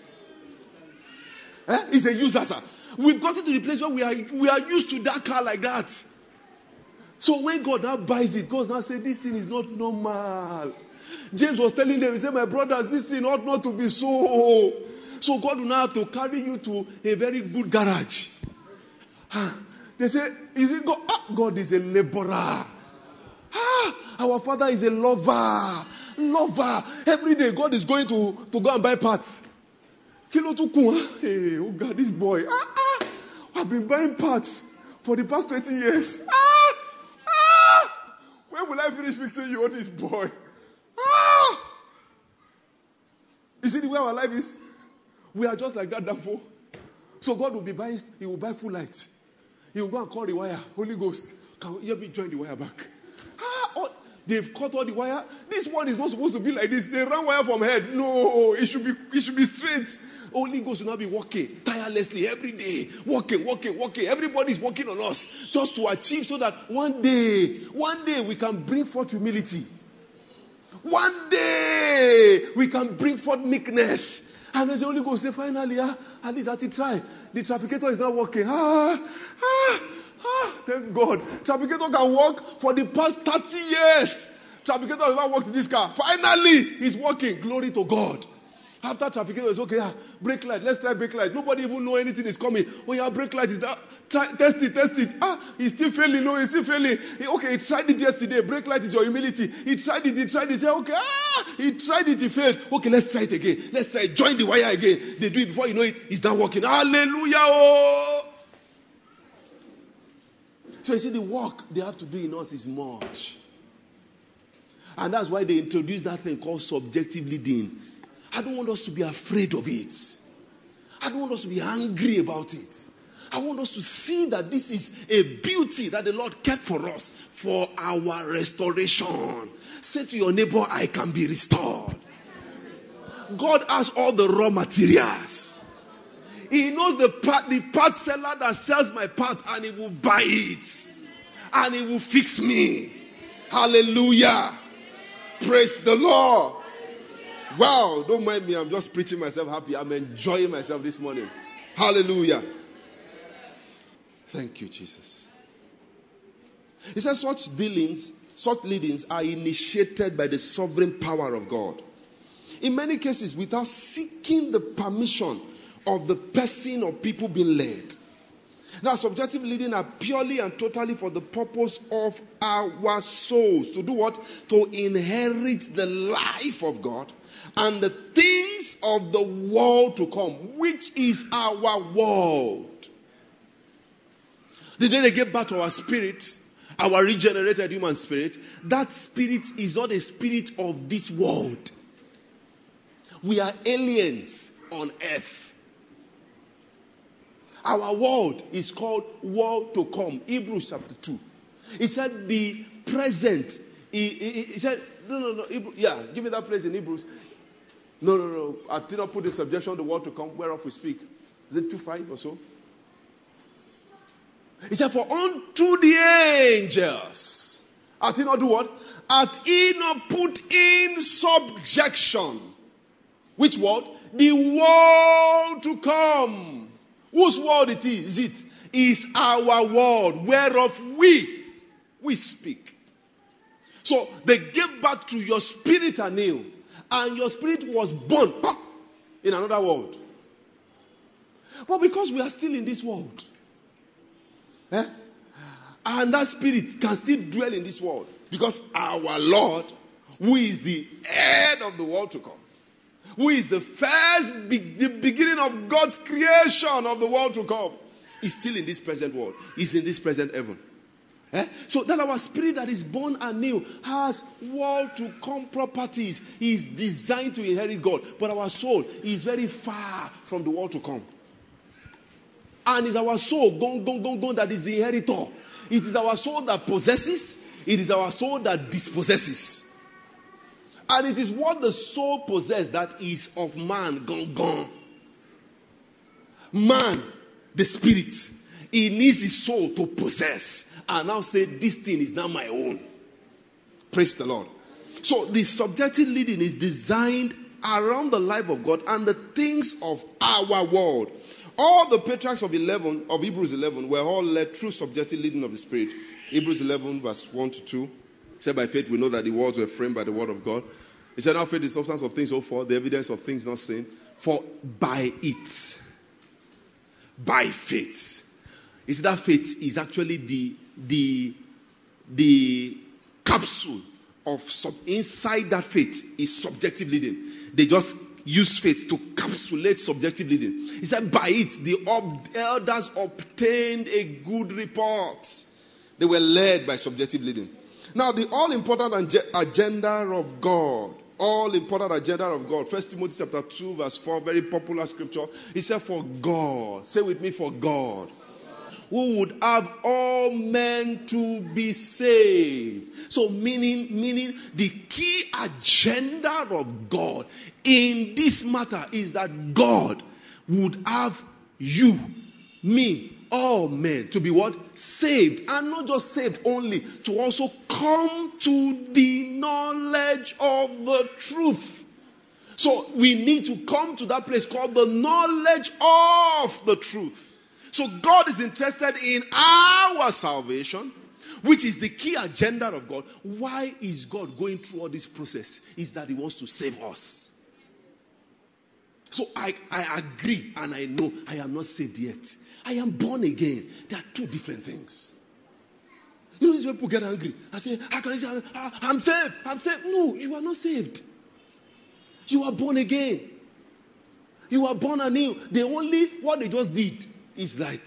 Eh? It's a user, sir. We've gotten to the place where we are, we are used to that car like that. So when God now buys it, God now says, this thing is not normal. James was telling them, he said, my brothers, this thing ought not to be so. So God will now have to carry you to a very good garage. They say, is it God? Ah, God is a laborer. Ah, our Father is a lover. Lover. Every day God is going to, to go and buy parts. Kilo tuku, hey, oh God, this boy. Ah, ah, I've been buying parts for the past twenty years. Ah, ah, when will I finish fixing you on this boy? Ah. You see the way our life is? We are just like that, therefore. So God will be buying, he will buy full light. He will go and call the wire. Holy Ghost, can you help me join the wire back? Ah, oh, they've cut all the wire. This one is not supposed to be like this. They run wire from head. No, it should be, it should be straight. Holy Ghost will now be working tirelessly every day. Working, working, working. Everybody is working on us just to achieve so that one day, one day we can bring forth humility. One day we can bring forth meekness. And then the Holy Ghost say, finally, ah, at least I have to try. The trafficator is not working. Ah, ah, ah, thank God. Trafficator can work for the past thirty years. Trafficator has not worked in this car. Finally, he's working. Glory to God. After trafficator is okay, ah, brake light. Let's try brake light. Nobody even know anything is coming. Oh yeah, brake light is that. Try, test it, test it. Ah, he's still failing. No, he's still failing. He, okay, he tried it yesterday. Brake light is your humility. He tried it, he tried it. He said, okay, ah, he tried it, he failed. Okay, let's try it again. Let's try it. Join the wire again. They do it before you know it. It's not working. Hallelujah. Oh. So you see, the work they have to do in us is much. And that's why they introduced that thing called subjective leading. I don't want us to be afraid of it. I don't want us to be angry about it. I want us to see that this is a beauty that the Lord kept for us for our restoration. Say to your neighbor, I can be restored. God has all the raw materials. He knows the part, the part seller that sells my part, and he will buy it. And he will fix me. Hallelujah. Praise the Lord. Wow, don't mind me. I'm just preaching myself happy. I'm enjoying myself this morning. Hallelujah. Thank you, Jesus. He says such dealings, such leadings are initiated by the sovereign power of God. In many cases, without seeking the permission of the person or people being led. Now, subjective leading are purely and totally for the purpose of our souls. To do what? To inherit the life of God and the things of the world to come, which is our world. The day they get back to our spirit, our regenerated human spirit, that spirit is not a spirit of this world. We are aliens on earth. Our world is called world to come. Hebrews chapter two. He said the present. He, he, he said, no, no, no. Hebrew, yeah, give me that place in Hebrews. No, no, no. I did not put the subjection of the world to come, whereof we speak. Is it two five or so? He said, for unto the angels, hath he not do what? Hath he not put in subjection. Which world? The world to come. Whose world it is? Is it? Is our world, whereof we, we speak. So they gave back to your spirit anew, and your spirit was born in another world. But because we are still in this world, eh? And that spirit can still dwell in this world, because our Lord, who is the head of the world to come, who is the first, be- the beginning of God's creation of the world to come, is still in this present world. Is in this present heaven. Eh? So that our spirit that is born anew has world to come properties. He is designed to inherit God. But our soul is very far from the world to come. And it's our soul, gone, gone, gone, gone, that is the inheritor. It is our soul that possesses. It is our soul that dispossesses. And it is what the soul possesses that is of man, gone, gone. Man, the spirit, he needs his soul to possess. And now say, this thing is now my own. Praise the Lord. So the subjective leading is designed around the life of God and the things of our world. All the patriarchs of eleven of Hebrews eleven were all led through subjective leading of the Spirit. Hebrews eleven verse one to two. It said, by faith we know that the worlds were framed by the word of God. He said, now faith is the substance of things hoped for, the evidence of things not seen. For by it, by faith. You see, that faith is actually the the the capsule of sub, inside that faith is subjective leading. They just use faith to capsulate subjective leading. He said, by it, the ob- elders obtained a good report. They were led by subjective leading. Now, the all-important ag- agenda of God, all-important agenda of God, First Timothy chapter two, verse four, very popular scripture. He said, for God, say with me, for God, who would have all men to be saved. So meaning, meaning the key agenda of God in this matter is that God would have you, me, all men to be what? Saved. And not just saved only, to also come to the knowledge of the truth. So we need to come to that place called the knowledge of the truth. So God is interested in our salvation, which is the key agenda of God. Why is God going through all this process? Is that he wants to save us. So I, I agree and I know I am not saved yet. I am born again. There are two different things. You know, these people get angry. I say, how can you say, I'm saved, I'm saved. No, you are not saved. You are born again. You are born anew. The only, what they just did, is like,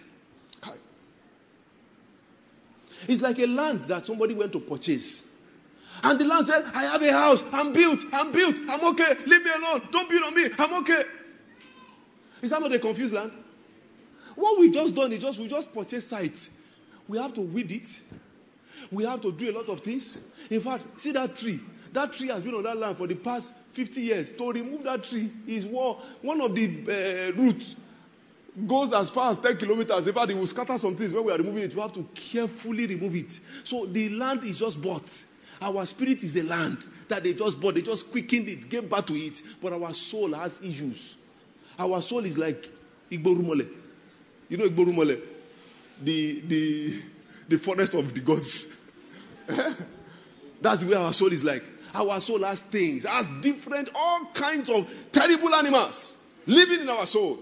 it's like a land that somebody went to purchase. And the land said, I have a house, I'm built, I'm built, I'm okay, leave me alone, don't build on me, I'm okay. Is that not a confused land? What we just done is just, we just purchased sites. We have to weed it. We have to do a lot of things. In fact, see that tree. That tree has been on that land for the past fifty years. To remove that tree is war. One of the uh, roots goes as far as ten kilometers. In fact, it will scatter some things. When we are removing it, we have to carefully remove it. So the land is just bought. Our spirit is a land that they just bought. They just quickened it, gave back to it. But our soul has issues. Our soul is like Igborumole. You know Igborumole? The, the, the forest of the gods. That's the way our soul is like. Our soul has things, has different, all kinds of terrible animals living in our soul.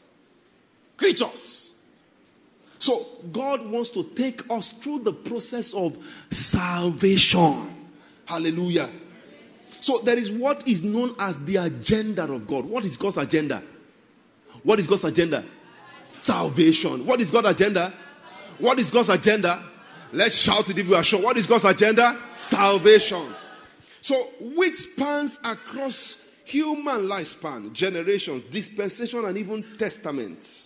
Creatures. So God wants to take us through the process of salvation. Hallelujah. So there is what is known as the agenda of God. What is God's agenda? What is God's agenda? Salvation. What is God's agenda? What is God's agenda? Let's shout it if you are sure. What is God's agenda? Salvation. So which spans across human lifespan, generations, dispensation, and even testaments.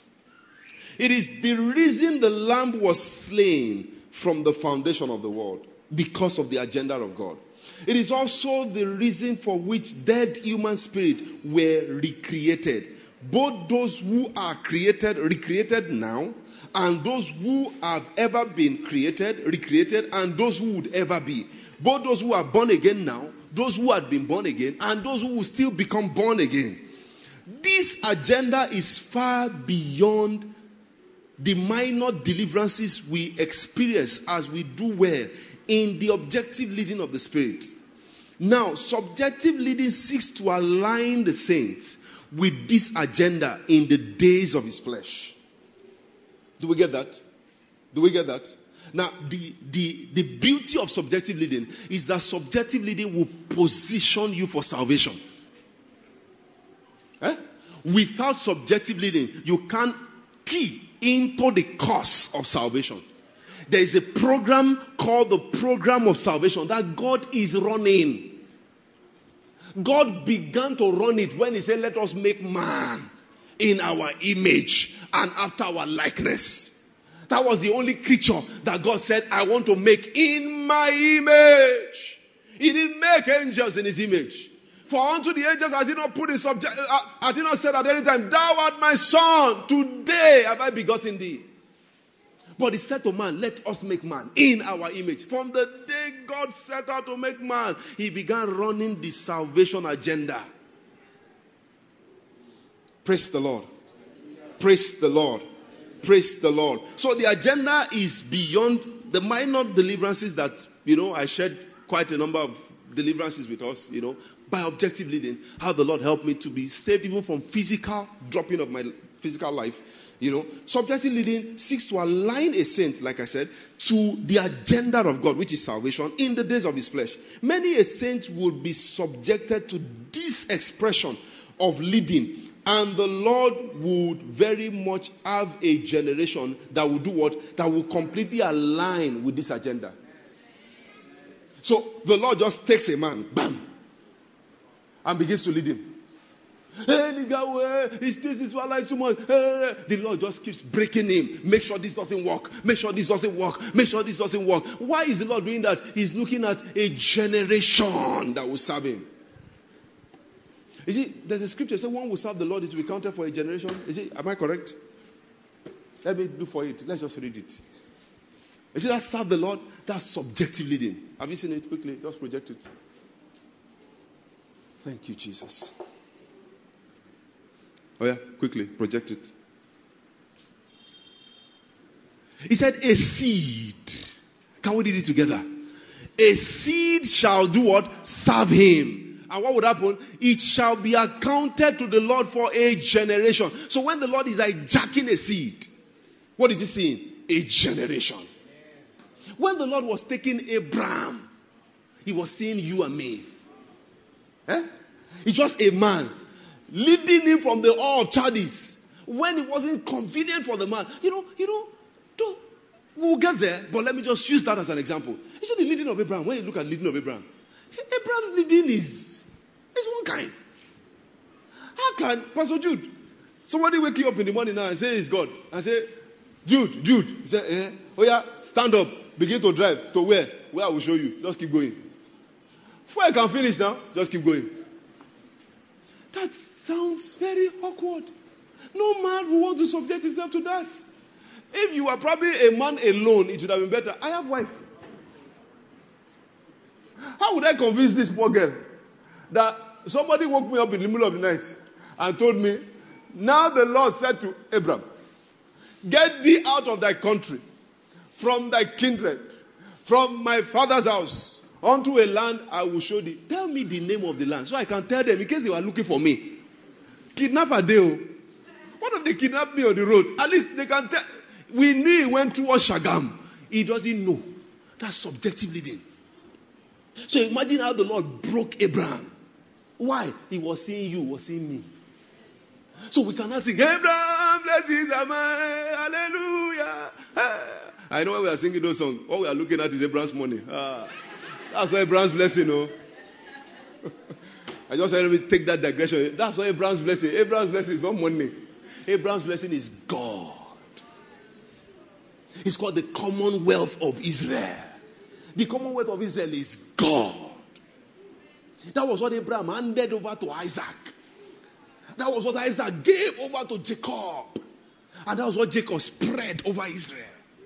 It is the reason the lamb was slain from the foundation of the world, because of the agenda of God. It is also the reason for which dead human spirits were recreated. Both those who are created, recreated now, and those who have ever been created, recreated, and those who would ever be. Both those who are born again now, those who had been born again, and those who will still become born again. This agenda is far beyond the minor deliverances we experience as we do well in the objective leading of the Spirit. Now, subjective leading seeks to align the saints with this agenda in the days of his flesh. Do we get that? Do we get that? Now, the, the, the beauty of subjective leading is that subjective leading will position you for salvation. Eh? Without subjective leading, you can't key into the cause of salvation. There is a program called the program of salvation that God is running. God began to run it when he said, let us make man in our image and after our likeness. That was the only creature that God said, I want to make in my image. He didn't make angels in his image. For unto the angels has he not put his subject, uh, has he not said at any time, thou art my son, today have I begotten thee. But he said to man, let us make man in our image. From the day God set out to make man, he began running the salvation agenda. Praise the Lord. Praise the Lord. Praise the Lord. So the agenda is beyond the minor deliverances that, you know, I shared quite a number of deliverances with us, you know, by objective leading, how the Lord helped me to be saved even from physical dropping of my physical life. You know, subjective leading seeks to align a saint, like I said, to the agenda of God, which is salvation, in the days of his flesh. Many a saint would be subjected to this expression of leading, and the Lord would very much have a generation that will do what? That will completely align with this agenda. So the Lord just takes a man, bam, and begins to lead him. Hey, nigga, this is what I like too much. The Lord just keeps breaking him. Make sure this doesn't work. Make sure this doesn't work. Make sure this doesn't work. Why is the Lord doing that? He's looking at a generation that will serve him. You see, there's a scripture that says one will serve the Lord, it will be counted for a generation. Is it? Am I correct? Let me look for it. Let's just read it. You see that serve the Lord? That's subjective leading. Have you seen it? Quickly, just project it. Thank you, Jesus. Oh yeah, quickly, project it. He said, a seed. Can we read it together? A seed shall do what? Serve him. And what would happen? It shall be accounted to the Lord for a generation. So when the Lord is hijacking a seed, what is he seeing? A generation. When the Lord was taking Abraham, he was seeing you and me. Eh? It's just a man leading him from the Ur of Chaldees when it wasn't convenient for the man. You know, you know, don't, we'll get there, but let me just use that as an example. You see the leading of Abraham, when you look at the leading of Abraham, Abraham's leading is, is one kind. How can, Pastor Jude, somebody wake you up in the morning now and say it's God, and say, Jude, Jude, he say, eh, oh yeah, stand up, begin to drive, to where? Where I will show you, just keep going. Before I can finish now, just keep going. That sounds very awkward. No man will want to subject himself to that. If you were probably a man alone, it would have been better. I have wife. How would I convince this poor girl that somebody woke me up in the middle of the night and told me, now the Lord said to Abraham, get thee out of thy country, from thy kindred, from my father's house, unto a land I will show thee. Tell me the name of the land so I can tell them in case they were looking for me. Kidnapper Deo. What if they kidnap me on the road? At least they can tell. We knew he went towards Shagam. He doesn't know. That's subjective leading. So imagine how the Lord broke Abraham. Why? He was seeing you, was seeing me. So we cannot sing, Abraham, blessings are mine, hallelujah. I know why we are singing those songs. All we are looking at is Abraham's money. Ah. That's why Abraham's blessing, no? I just said, let me take that digression. That's why Abraham's blessing. Abraham's blessing is not money. Abraham's blessing is God. It's called the Commonwealth of Israel. The Commonwealth of Israel is God. That was what Abraham handed over to Isaac. That was what Isaac gave over to Jacob. And that was what Jacob spread over Israel.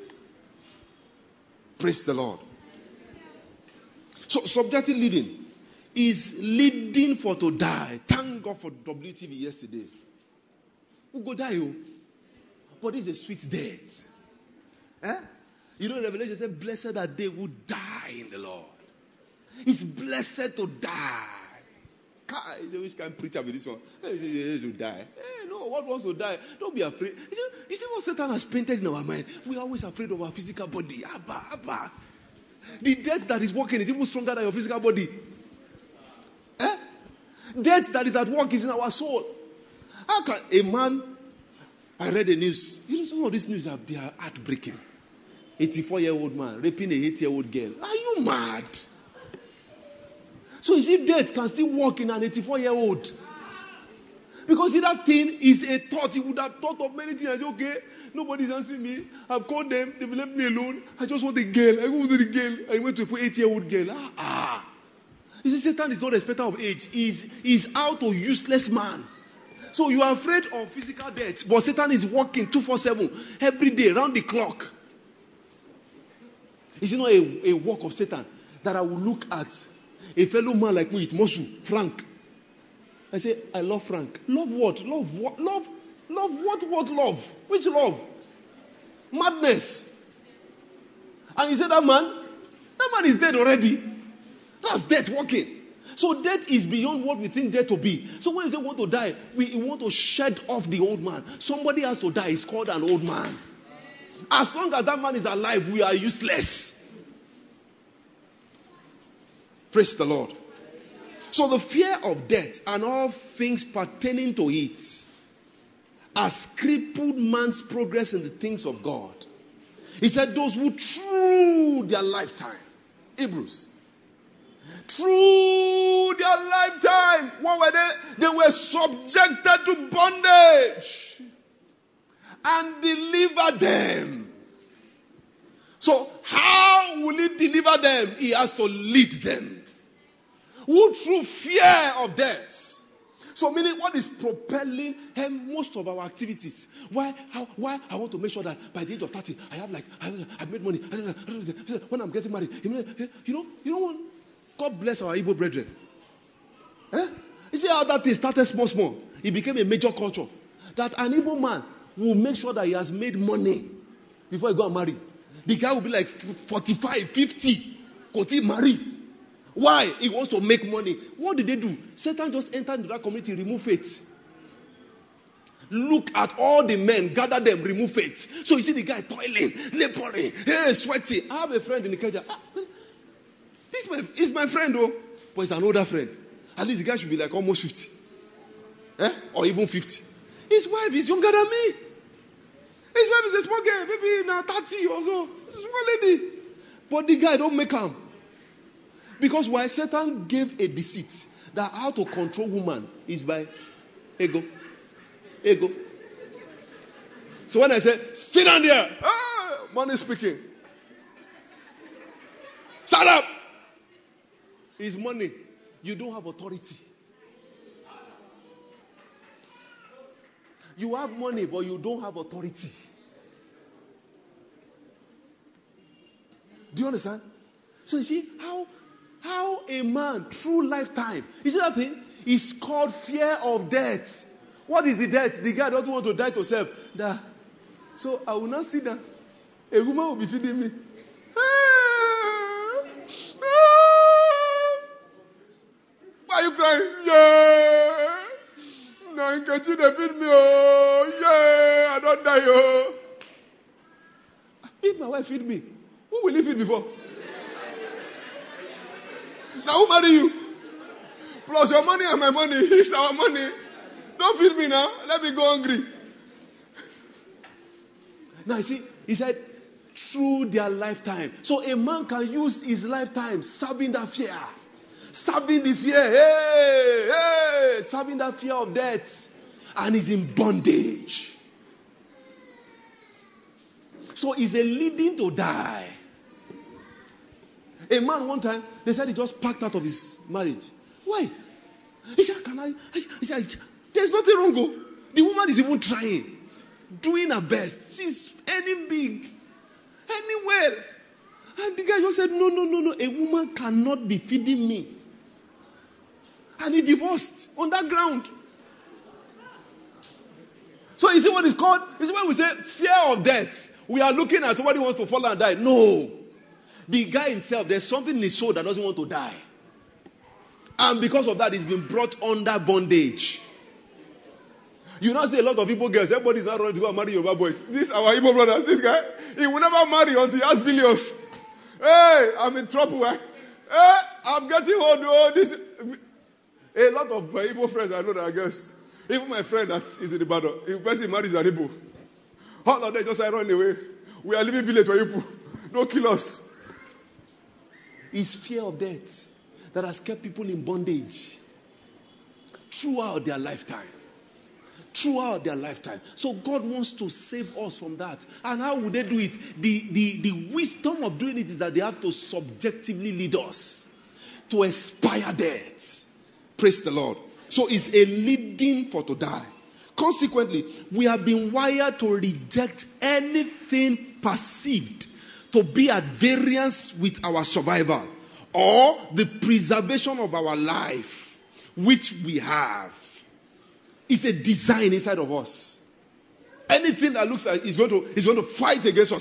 Praise the Lord. So, subjective leading is leading for to die. Thank God for W T V yesterday. Who go die, oh? But it's a sweet death. Eh? You know, Revelation says, blessed are they who die in the Lord. It's blessed to die. I say, which kind of preacher with this one? Hey, to die. Hey, no, what wants to die? Don't be afraid. You see, you see what Satan has painted in our mind? We are always afraid of our physical body. Abba, Abba. The death that is working is even stronger than your physical body. Eh? Death that is at work is in our soul. How can a man I read the news. You know, some of these news are, they are heartbreaking. eighty-four-year-old man raping a eight-year-old girl. Are you mad? So you see, death can still work in an eighty-four-year-old. Because see, that thing is a thought. He would have thought of many things. I say, okay, nobody's answering me. I've called them. They've left me alone. I just want a girl. I go to the girl. I went to an eight-year-old girl. Ah, ah. You see, Satan is not a respecter of age. He's, he's out to useless man. So you are afraid of physical death. But Satan is working two forty-seven every day, round the clock. Is it not a, a work of Satan that I will look at a fellow man like me with muscle, Frank? I say, I love Frank. Love what? Love what? Love, love what? What love? Which love? Madness. And you say that man? That man is dead already. That's death walking. So death is beyond what we think death to be. So when you say want to die, we want to shed off the old man. Somebody has to die. It's called an old man. As long as that man is alive, we are useless. Praise the Lord. So the fear of death and all things pertaining to it has crippled man's progress in the things of God. He said those who through their lifetime, Hebrews, through their lifetime, what were they? They were subjected to bondage and deliver them. So how will he deliver them? He has to lead them. Who through fear of death. So meaning what is propelling him most of our activities? Why? How, why? I want to make sure that by the age of thirty, I have like, I have, I've made money. When I'm getting married, you know, you know what? God bless our Igbo brethren. Eh? You see how that thing started small, small. It became a major culture. That an Igbo man will make sure that he has made money before he go and marry. The guy will be like forty-five, fifty. Could he marry? Why? He wants to make money. What did they do? Satan just entered into that community, remove faith. Look at all the men, gather them, remove faith. So you see the guy toiling, laboring, hey, sweating. I have a friend in the Kenya. Ah, this is my, is my friend, though. But he's an older friend. At least the guy should be like almost fifty. Eh? Or even fifty. His wife is younger than me. His wife is a small girl, maybe now thirty or so. Small lady. But the guy don't make him. Because why? Satan gave a deceit that how to control woman is by ego. Ego. So when I say, sit down there, ah, money speaking. Stand up. It's money. You don't have authority. You have money, but you don't have authority. Do you understand? So you see how how a man through lifetime, you see that thing? It's called fear of death. What is the death? The guy doesn't want to die to self. That. So I will not sit down. A woman will be feeding me. Why are you crying? Yeah. No, you can't feed me. Oh, yeah. I don't die. Oh. If my wife feed me, who will he feed before? Now who marry you? Plus your money and my money. It's our money. Don't feed me now. Let me go hungry. Now you see, he said, through their lifetime. So a man can use his lifetime serving that fear. Serving the fear. Hey, hey, serving that fear of death. And he's in bondage. So he's a leading to die. A man one time, they said he just packed out of his marriage. Why? He said, can I? He said, there's nothing wrong. Go. The woman is even trying. Doing her best. She's earning big. Earning well. And the guy just said, no, no, no, no. A woman cannot be feeding me. And he divorced on that ground. So you see what it's called? You see when we say fear of death. We are looking at somebody who wants to fall and die. No. The guy himself, there's something in his soul that doesn't want to die. And because of that, he's been brought under bondage. You now see a lot of Igbo girls. Everybody's not ready to go and marry Yoruba boys. This our Igbo brothers. This guy, he will never marry until he has billions. Hey, I'm in trouble. Eh? Hey, I'm getting old. Oh, this. A lot of my Igbo friends I know that I guess. Even my friend that is in the battle, if person marries an Igbo, All of them just run away. We are living village for you. No kill us. It's fear of death that has kept people in bondage throughout their lifetime. Throughout their lifetime. So God wants to save us from that. And how would they do it? The, the, the wisdom of doing it is that they have to subjectively lead us to expire death. Praise the Lord. So it's a leading for to die. Consequently, we have been wired to reject anything perceived to be at variance with our survival or the preservation of our life, which we have. It's a design inside of us. Anything that looks like it's going to, it's going to fight against us.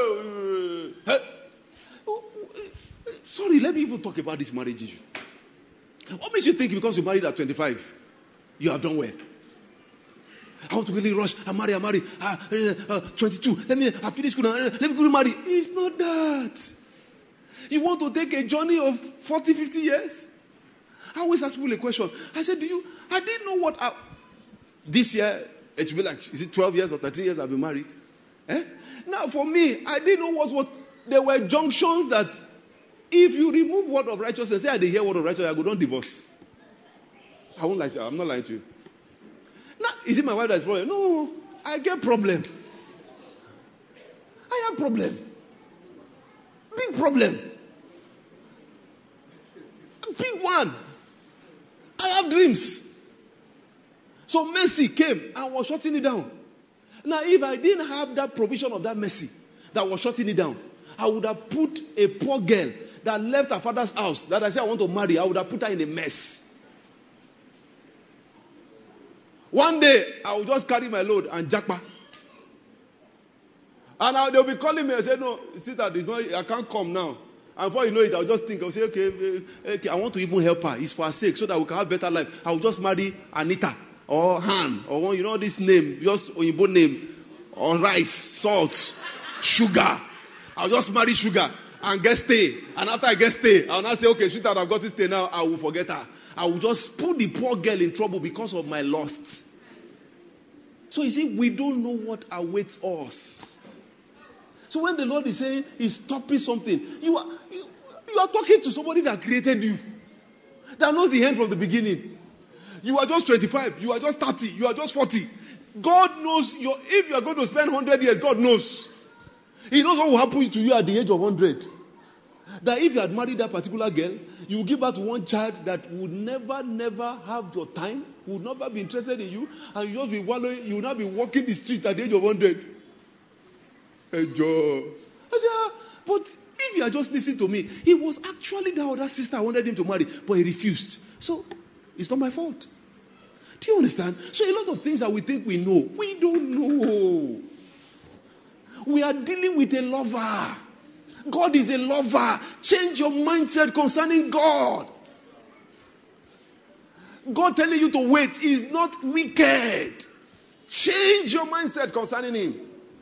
Sorry, let me even talk about this marriage issue. What makes you think because you married at twenty-five, you have done well? I want to really rush. I marry, I marry. Uh, uh, twenty-two. Let me, I finish school. Uh, let me go marry. It's not that. You want to take a journey of forty, fifty years? I always ask people a question. I said, do you, I didn't know what, I, this year, it should be like, is it twelve years or thirteen years I've been married? Eh? Now, for me, I didn't know what, what, there were junctions that, if you remove word of righteousness, say I didn't hear word of righteousness, I go, don't divorce. I won't lie to you. I'm not lying to you. Now, is it my wife that's problem? No, I get problem. I have problem. Big problem. Big one. I have dreams. So mercy came and was shutting it down. Now, if I didn't have that provision of that mercy that was shutting it down, I would have put a poor girl that left her father's house, that I said I want to marry, I would have put her in a mess. One day, I will just carry my load and jackpot. And I, they'll be calling me and say, no, see that it's not, I can't come now. And before you know it, I'll just think, I'll say, okay, okay, I want to even help her. It's for her sake, so that we can have better life. I'll just marry Anita or Han or, you know, this name, just Oyinbo name, or rice, salt, sugar. I'll just marry sugar and get stay. And after I get stay, I'll now say, okay, sweetheart, I've got to stay now. I will forget her. I will just put the poor girl in trouble because of my lust. So you see, we don't know what awaits us. So when the Lord is saying He's stopping something, you are you, you are talking to somebody that created you, that knows the end from the beginning. You are just twenty-five, you are just thirty, you are just forty. God knows your, if you are going to spend one hundred years, God knows. He knows what will happen to you at the age of one hundred. That if you had married that particular girl, you will give birth to one child that would never, never have your time, would never be interested in you, and you just be wallowing, you will not be walking the street at the age of one hundred. Enjoy. I said, ah, but if you are just listening to me, it was actually that other sister I wanted him to marry, but he refused. So, it's not my fault. Do you understand? So a lot of things that we think we know, we don't know. We are dealing with a lover. God is a lover. Change your mindset concerning God. God telling you to wait is not wicked. Change your mindset concerning Him.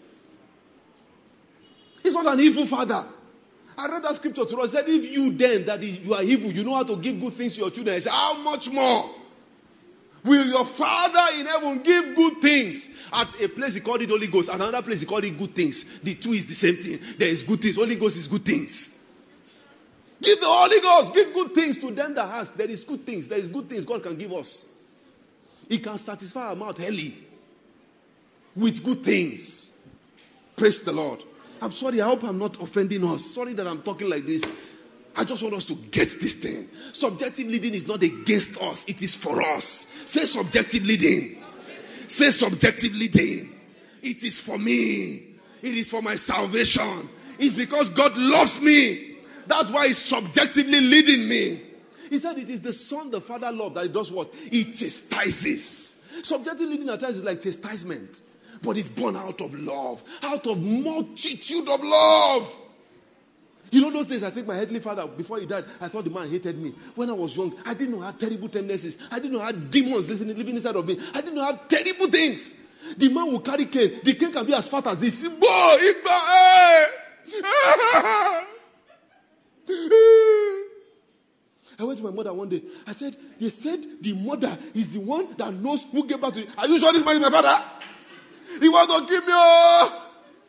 He's not an evil father. I read that scripture to us. Said, if you then, that is, you are evil, you know how to give good things to your children. I said, how much more will your Father in heaven give good things? At a place he called it Holy Ghost, another place he called it good things. The two is the same thing. There is good things. Holy Ghost is good things. Give the Holy Ghost. Give good things to them that has. There is good things. There is good things God can give us. He can satisfy our mouth early with good things. Praise the Lord. I'm sorry. I hope I'm not offending us. Sorry that I'm talking like this. I just want us to get this thing. Subjective leading is not against us. It is for us. Say subjective leading. Say subjective leading. It is for me. It is for my salvation. It's because God loves me. That's why He's subjectively leading me. He said it is the Son the Father loves that He does what? He chastises. Subjective leading at times is like chastisement. But it's born out of love. Out of multitude of love. You know those days, I think my heavenly Father, before he died, I thought the man hated me. When I was young, I didn't know how terrible tendencies. I didn't know how demons listening, living inside of me. I didn't know how terrible things. The man will carry cane. The cane can be as fat as this. Boy, I went to my mother one day. I said, they said the mother is the one that knows who gave birth to you. Are you sure this man is my father? He want to kill me. Oh!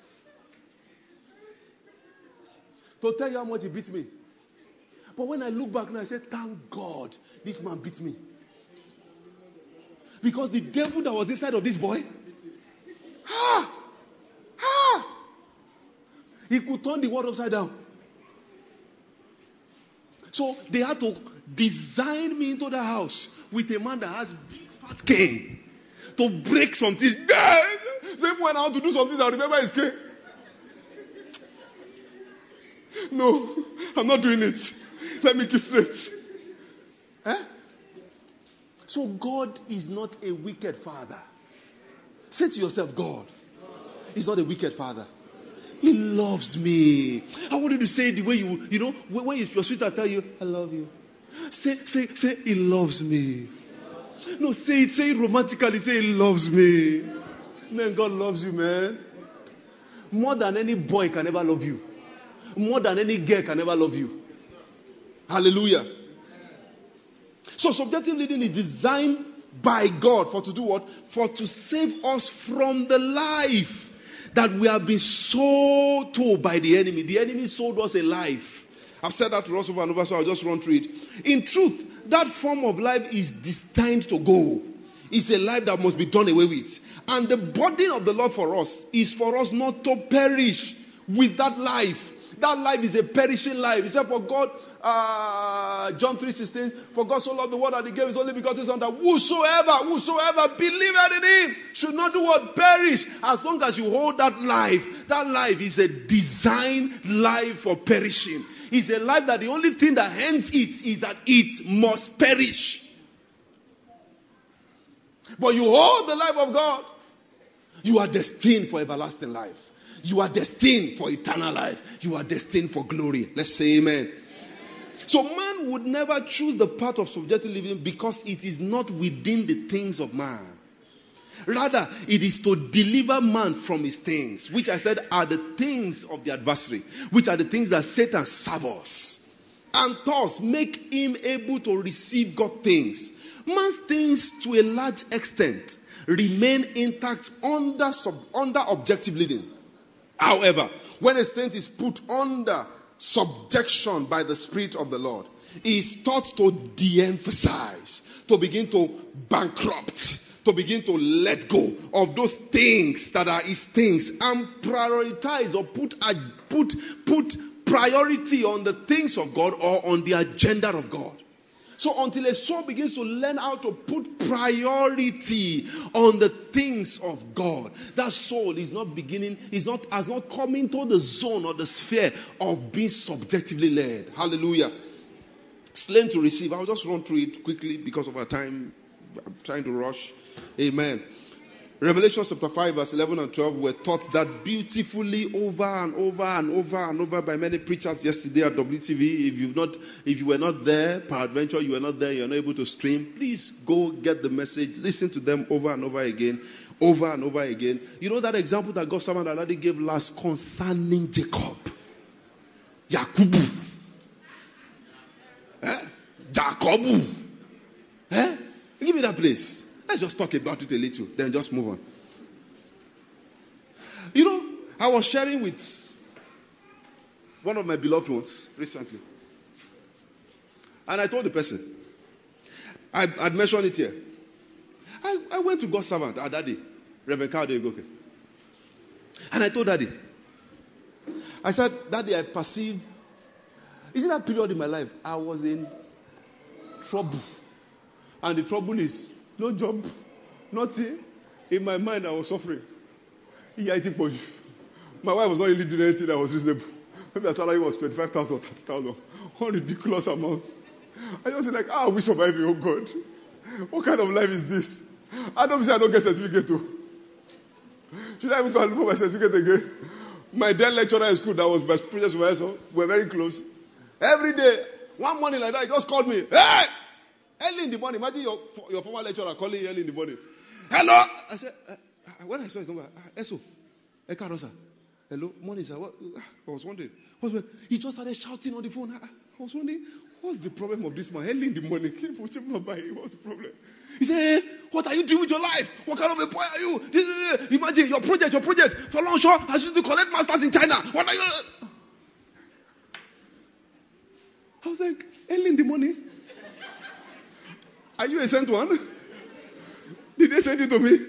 To tell you how much he beat me. But when I look back now, I say, thank God this man beat me. Because the devil that was inside of this boy, ah, ah, he could turn the world upside down. So they had to design me into the house with a man that has big fat cane to break some things. So when I want to do something, I remember his cane. No, I'm not doing it. Let me keep straight. Eh? So God is not a wicked father. Say to yourself, God is not a wicked father. He loves me. I want you to say it the way you, you know, when your sweetheart tell you, I love you. Say, say, say, he loves me. No, say it, say it romantically. Say, he loves me. Man, God loves you, man. More than any boy can ever love you. More than any girl can ever love you. Hallelujah. So subjective leading is designed by God for to do what? For to save us from the life that we have been sold to by the enemy. The enemy sold us a life. I've said that to us over and over, so I'll just run through it. In truth, that form of life is destined to go. It's a life that must be done away with. And the burden of the Lord for us is for us not to perish with that life. That life is a perishing life. He said, for God, uh, John three sixteen, for God so loved the world that he gave his only begotten son, that whosoever, whosoever believeth in him should not do what? Perish. As long as you hold that life, that life is a designed life for perishing. It's a life that the only thing that ends it is that it must perish. But you hold the life of God, you are destined for everlasting life. You are destined for eternal life. You are destined for glory. Let's say amen. Amen. So man would never choose the path of subjective living because it is not within the things of man. Rather, it is to deliver man from his things, which I said are the things of the adversary, which are the things that Satan serves. And thus make him able to receive God things. Man's things, to a large extent, remain intact under, sub, under objective living. However, when a saint is put under subjection by the Spirit of the Lord, he is taught to de-emphasize, to begin to bankrupt, to begin to let go of those things that are his things and prioritize or put, a, put, put priority on the things of God or on the agenda of God. So until a soul begins to learn how to put priority on the things of God, that soul is not beginning, is not, has not come into the zone or the sphere of being subjectively led. Hallelujah. Slain to receive. I'll just run through it quickly because of our time. I'm trying to rush. Amen. Revelation chapter five verse eleven and twelve were taught that beautifully over and over and over and over by many preachers yesterday at W T V. If you've not, if you were not there, peradventure you were not there, you're not able to stream, please go get the message, listen to them over and over again, over and over again. You know that example that God's servant already gave last concerning Jacob? Yakubu. Eh? Jacobu. Eh? Give me that place. Let's just talk about it a little, then just move on. You know, I was sharing with one of my beloved ones recently. And I told the person, I, I'd mentioned it here. I, I went to God's servant, our daddy, Reverend Kado Egoke. And I told daddy, I said, Daddy, I perceive, isn't that period in my life, I was in trouble. And the trouble is, no job, nothing. In my mind, I was suffering. My wife was not really doing anything that was reasonable. Maybe her salary was twenty-five thousand or thirty thousand. All ridiculous amounts. I just like, ah, we survive, oh God. What kind of life is this? I don't say I don't get certificate too. Should I even go and look for my certificate again? My then lecturer in school that was my project supervisor, we're very close. Every day, one morning like that, he just called me. Hey! Early in the morning, imagine your, your former lecturer calling you early in the morning. Hello? I said, uh, when I saw his number, uh, Eso, Ekarosa. Hello, morning, sir. What, I was wondering. What, he just started shouting on the phone. I, I was wondering, what's the problem of this man? Early in the morning, what's the problem? He said, hey, what are you doing with your life? What kind of a boy are you? This, this, this. Imagine your project, your project. For long shot, I used to collect masters in China. What are you? I was like, early in the morning. Are you a sent one? Did they send you to me?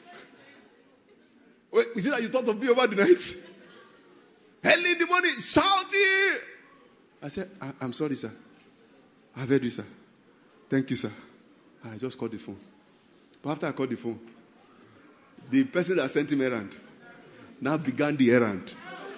Wait, is it that you thought of me over the night? Early in the morning, shouting. I said, I- I'm sorry, sir. I've heard you, sir. Thank you, sir. I just called the phone. But after I called the phone, the person that sent him errand now began the errand.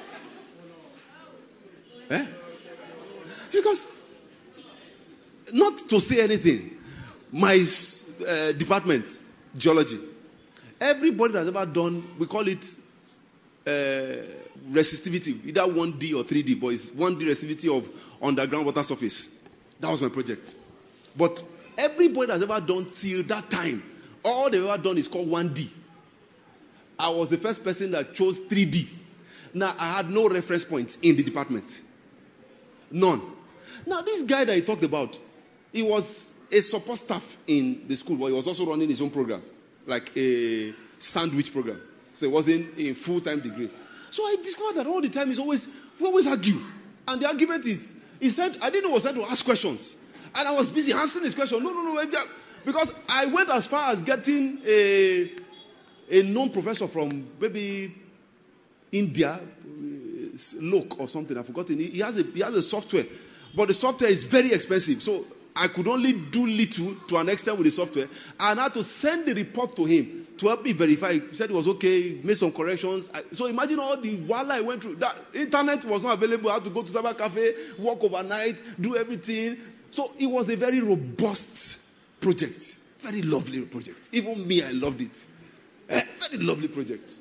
Eh? Because, not to say anything, my uh, department, geology, everybody that's ever done, we call it uh, resistivity, either one D or three D, but it's one D resistivity of underground water surface. That was my project. But everybody that's ever done till that time, all they've ever done is called one D. I was the first person that chose three D. Now, I had no reference points in the department. None. Now, this guy that he talked about, he was a support staff in the school, but he was also running his own program, like a sandwich program. So it wasn't a full-time degree. So I discovered that all the time he's always, we always argue. And the argument is, he said, I didn't know I was trying to ask questions. And I was busy answering his question. No, no, no. Because I went as far as getting a, a known professor from maybe India, Lok or something. I've forgotten. He has a, he has a software. But the software is very expensive. So I could only do little to an extent with the software. And I had to send the report to him to help me verify. He said it was okay, made some corrections. So imagine all the while I went through. That internet was not available. I had to go to cyber cafe, work overnight, do everything. So it was a very robust project. Very lovely project. Even me, I loved it. Eh, very lovely project.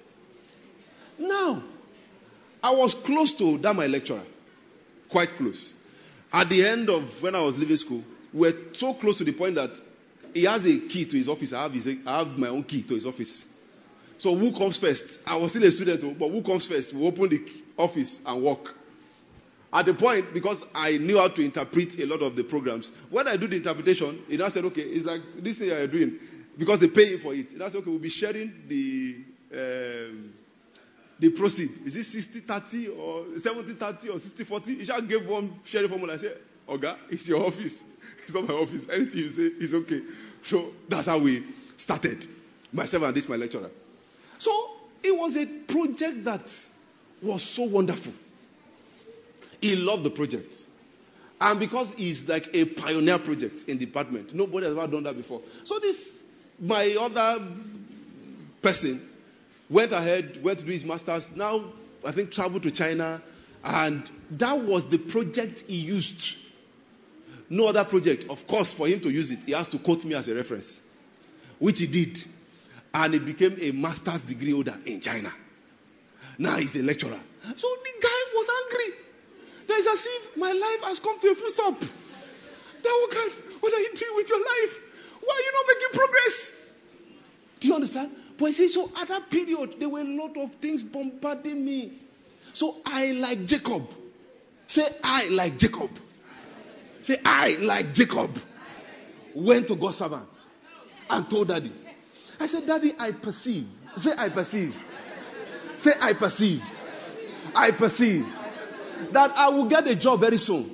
Now, I was close to that my lecturer. Quite close. At the end of when I was leaving school, we were so close to the point that he has a key to his office. I have, his, I have my own key to his office. So who comes first? I was still a student, but who comes first? We open the office and walk. At the point, because I knew how to interpret a lot of the programs, when I do the interpretation, he now said, okay, it's like this thing you're doing, because they pay you for it. He now said, okay, we'll be sharing the um, the proceed. Is it sixty thirty or seventy thirty or sixty forty? He just gave one sharing formula. I said, Oga, it's your office. It's not my office. Anything you say is okay. So that's how we started. Myself and this, my lecturer. So it was a project that was so wonderful. He loved the project. And because he's like a pioneer project in the department, nobody has ever done that before. So this, my other person, went ahead, went to do his master's. Now, I think, traveled to China. And that was the project he used. No other project. Of course, for him to use it, he has to quote me as a reference. Which he did. And he became a master's degree holder in China. Now he's a lecturer. So the guy was angry. That is as if my life has come to a full stop. That what, kind, what are you doing with your life? Why are you not making progress? Do you understand? But you see, so at that period, there were a lot of things bombarding me. So I, like Jacob. Say, I, like Jacob. Say, I, like Jacob. Went to God's servant and told Daddy. I said, Daddy, I perceive. Say, I perceive. Say, I perceive. I perceive that I will get a job very soon.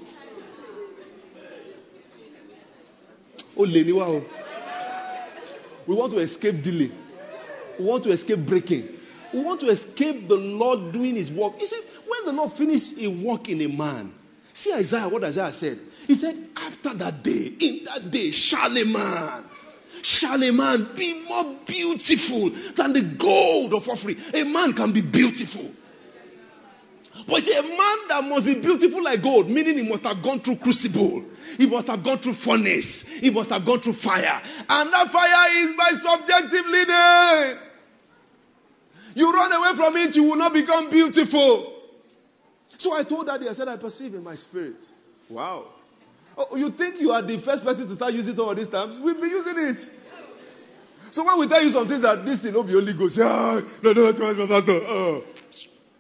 Oh, Leniwa. We want to escape delay. We want to escape breaking. We want to escape the Lord doing his work. You see, when the Lord finished a work in a man, see Isaiah, what Isaiah said. He said, after that day, in that day, shall a man, shall a man be more beautiful than the gold of Ophir. A man can be beautiful. But it's a man that must be beautiful like gold, meaning he must have gone through crucible. He must have gone through furnace. He must have gone through fire. And that fire is by subjective leading. You run away from it, you will not become beautiful. So I told Daddy, I said, I perceive in my spirit. Wow. Oh, you think you are the first person to start using some of these terms? We've been using it. So when we tell you some things that this will not be only goes, ah, no, no, no, no, no, oh.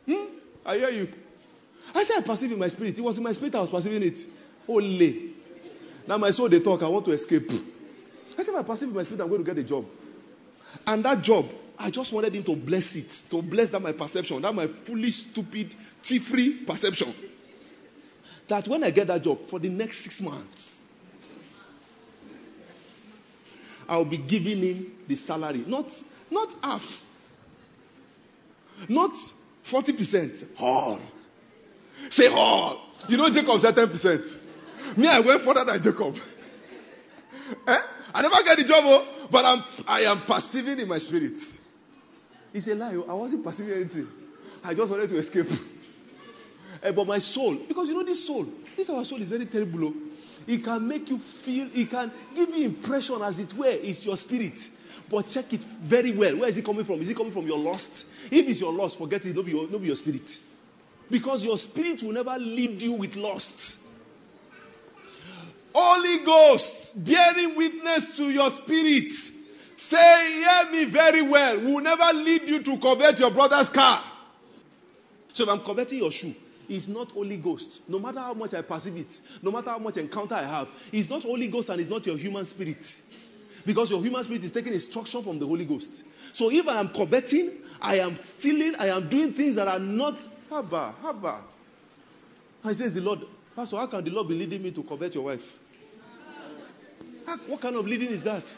I hear you. I said I perceive in my spirit. It was in my spirit I was perceiving it. Only. Now my soul they talk. I want to escape. I said if I perceive in my spirit, I'm going to get a job. And that job, I just wanted him to bless it. To bless that my perception. That my foolish, stupid, chief-free perception. That when I get that job, for the next six months, I'll be giving him the salary. Not, not half. Not forty percent. All. Say all. You know Jacob said ten percent. Me, I went further than Jacob. eh? I never get the job, oh, but I'm, I am perceiving in my spirit. It's a lie. I wasn't perceiving anything. I just wanted to escape. eh, but my soul, because you know this soul, this our soul is very terrible. Oh. It can make you feel, it can give you impression as it were, it's your spirit. But check it very well. Where is it coming from? Is it coming from your lust? If it's your lust, forget it. It'll be your, it'll be your spirit. Because your spirit will never lead you with lust. Holy Ghost, bearing witness to your spirit, say, hear me very well, will never lead you to covet your brother's car. So if I'm coveting your shoe, it's not Holy Ghost. No matter how much I perceive it, no matter how much encounter I have, it's not Holy Ghost and it's not your human spirit. Because your human spirit is taking instruction from the Holy Ghost. So if I am coveting, I am stealing, I am doing things that are not haba, haba. I says the Lord, Pastor, how can the Lord be leading me to covet your wife? How, what kind of leading is that?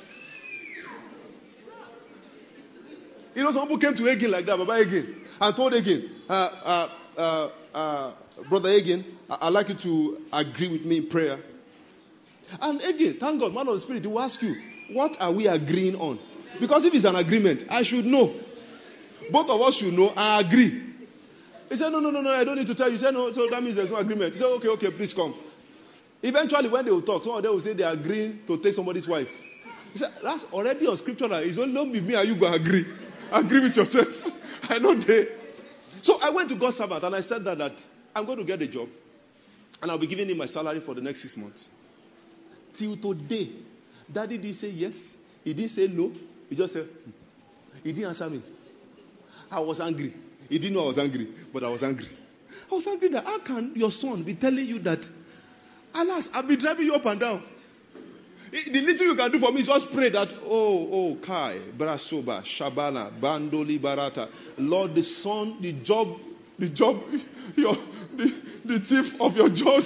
You know, some people came to Hagin like that, Baba Hagin, and told Hagin, uh, uh, uh, uh, Brother Hagin, I- I'd like you to agree with me in prayer. And Hagin, thank God, man of the Spirit, he will ask you, what are we agreeing on? Because if it's an agreement, I should know. Both of us should know, I agree. He said, no, no, no, no, I don't need to tell you. He said, no, so that means there's no agreement. He said, okay, okay, please come. Eventually, when they will talk, some of them will say they are agreeing to take somebody's wife. He said, that's already on scripture. It's only with me and you go agree. Agree with yourself. I know they. So I went to God's servant and I said that, that I'm going to get a job and I'll be giving him my salary for the next six months. Till today, Daddy didn't say yes. He didn't say no. He just said, hmm. He didn't answer me. I was angry. He didn't know I was angry, but I was angry. I was angry that how can your son be telling you that, alas, I've been driving you up and down. The little you can do for me is just pray that, oh, oh, Kai, Brasoba, Shabana, Bandoli Barata. Lord, the son, the job, the job, your, the, the thief of your job.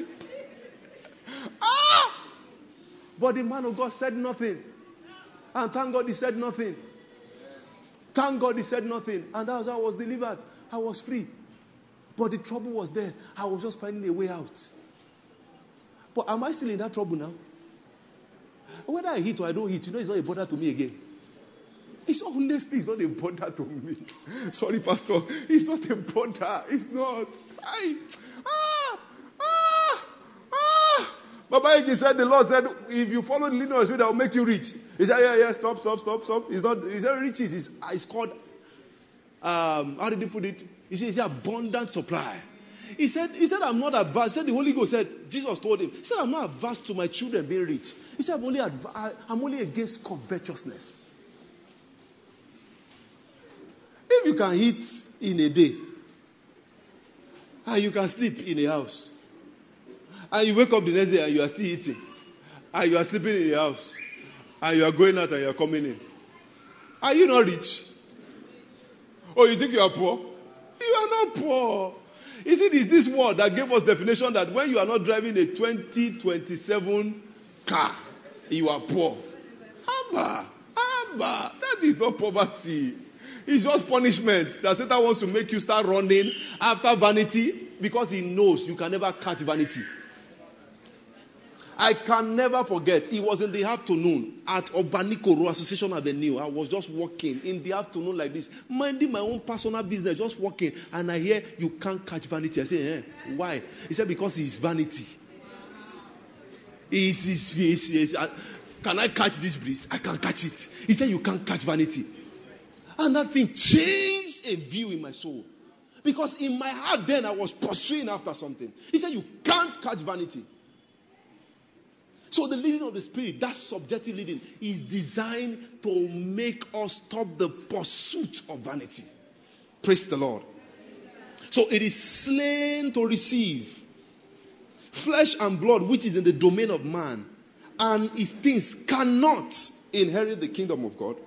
ah! But the man of God said nothing. And thank God he said nothing. Thank God he said nothing. And that's how I was delivered. I was free. But the trouble was there. I was just finding a way out. But am I still in that trouble now? Whether I hit or I don't hit, you know, it's not a bother to me again. It's honestly, it's not a bother to me. Sorry, Pastor. It's not a bother. It's not. I, ah, ah, ah. Baba Egi said, the Lord said, if you follow the leading of the Spirit, I will make you rich. He said, yeah, yeah, stop, stop, stop, stop. It's not, he said riches. It's, it's called, um, how did he put it? He said, it's abundant supply. He said, he said, I'm not advanced. He said, the Holy Ghost said, Jesus told him, he said, I'm not advanced to my children being rich. He said, I'm only, adv- I'm only against covetousness. If you can eat in a day, and you can sleep in a house, and you wake up the next day and you are still eating, and you are sleeping in a house, and you are going out and you are coming in, are you not rich? Or you think you are poor? You are not poor. You see, it's this word that gave us definition that when you are not driving a twenty twenty-seven car, you are poor. Abba, Abba, that is not poverty. It's just punishment that Satan wants to make you start running after vanity because he knows you can never catch vanity. I can never forget, it was in the afternoon at Obanikoro Association Avenue. I was just walking in the afternoon like this, minding my own personal business, just walking. And I hear, you can't catch vanity. I say, eh, why? He said, because it's vanity. It's, it's, it's, it's, uh, can I catch this breeze? I can't catch it. He said, you can't catch vanity. And that thing changed a view in my soul. Because in my heart then, I was pursuing after something. He said, you can't catch vanity. So the leading of the Spirit, that subjective leading, is designed to make us stop the pursuit of vanity. Praise the Lord. So it is slain to receive. Flesh and blood, which is in the domain of man, and his things cannot inherit the kingdom of God.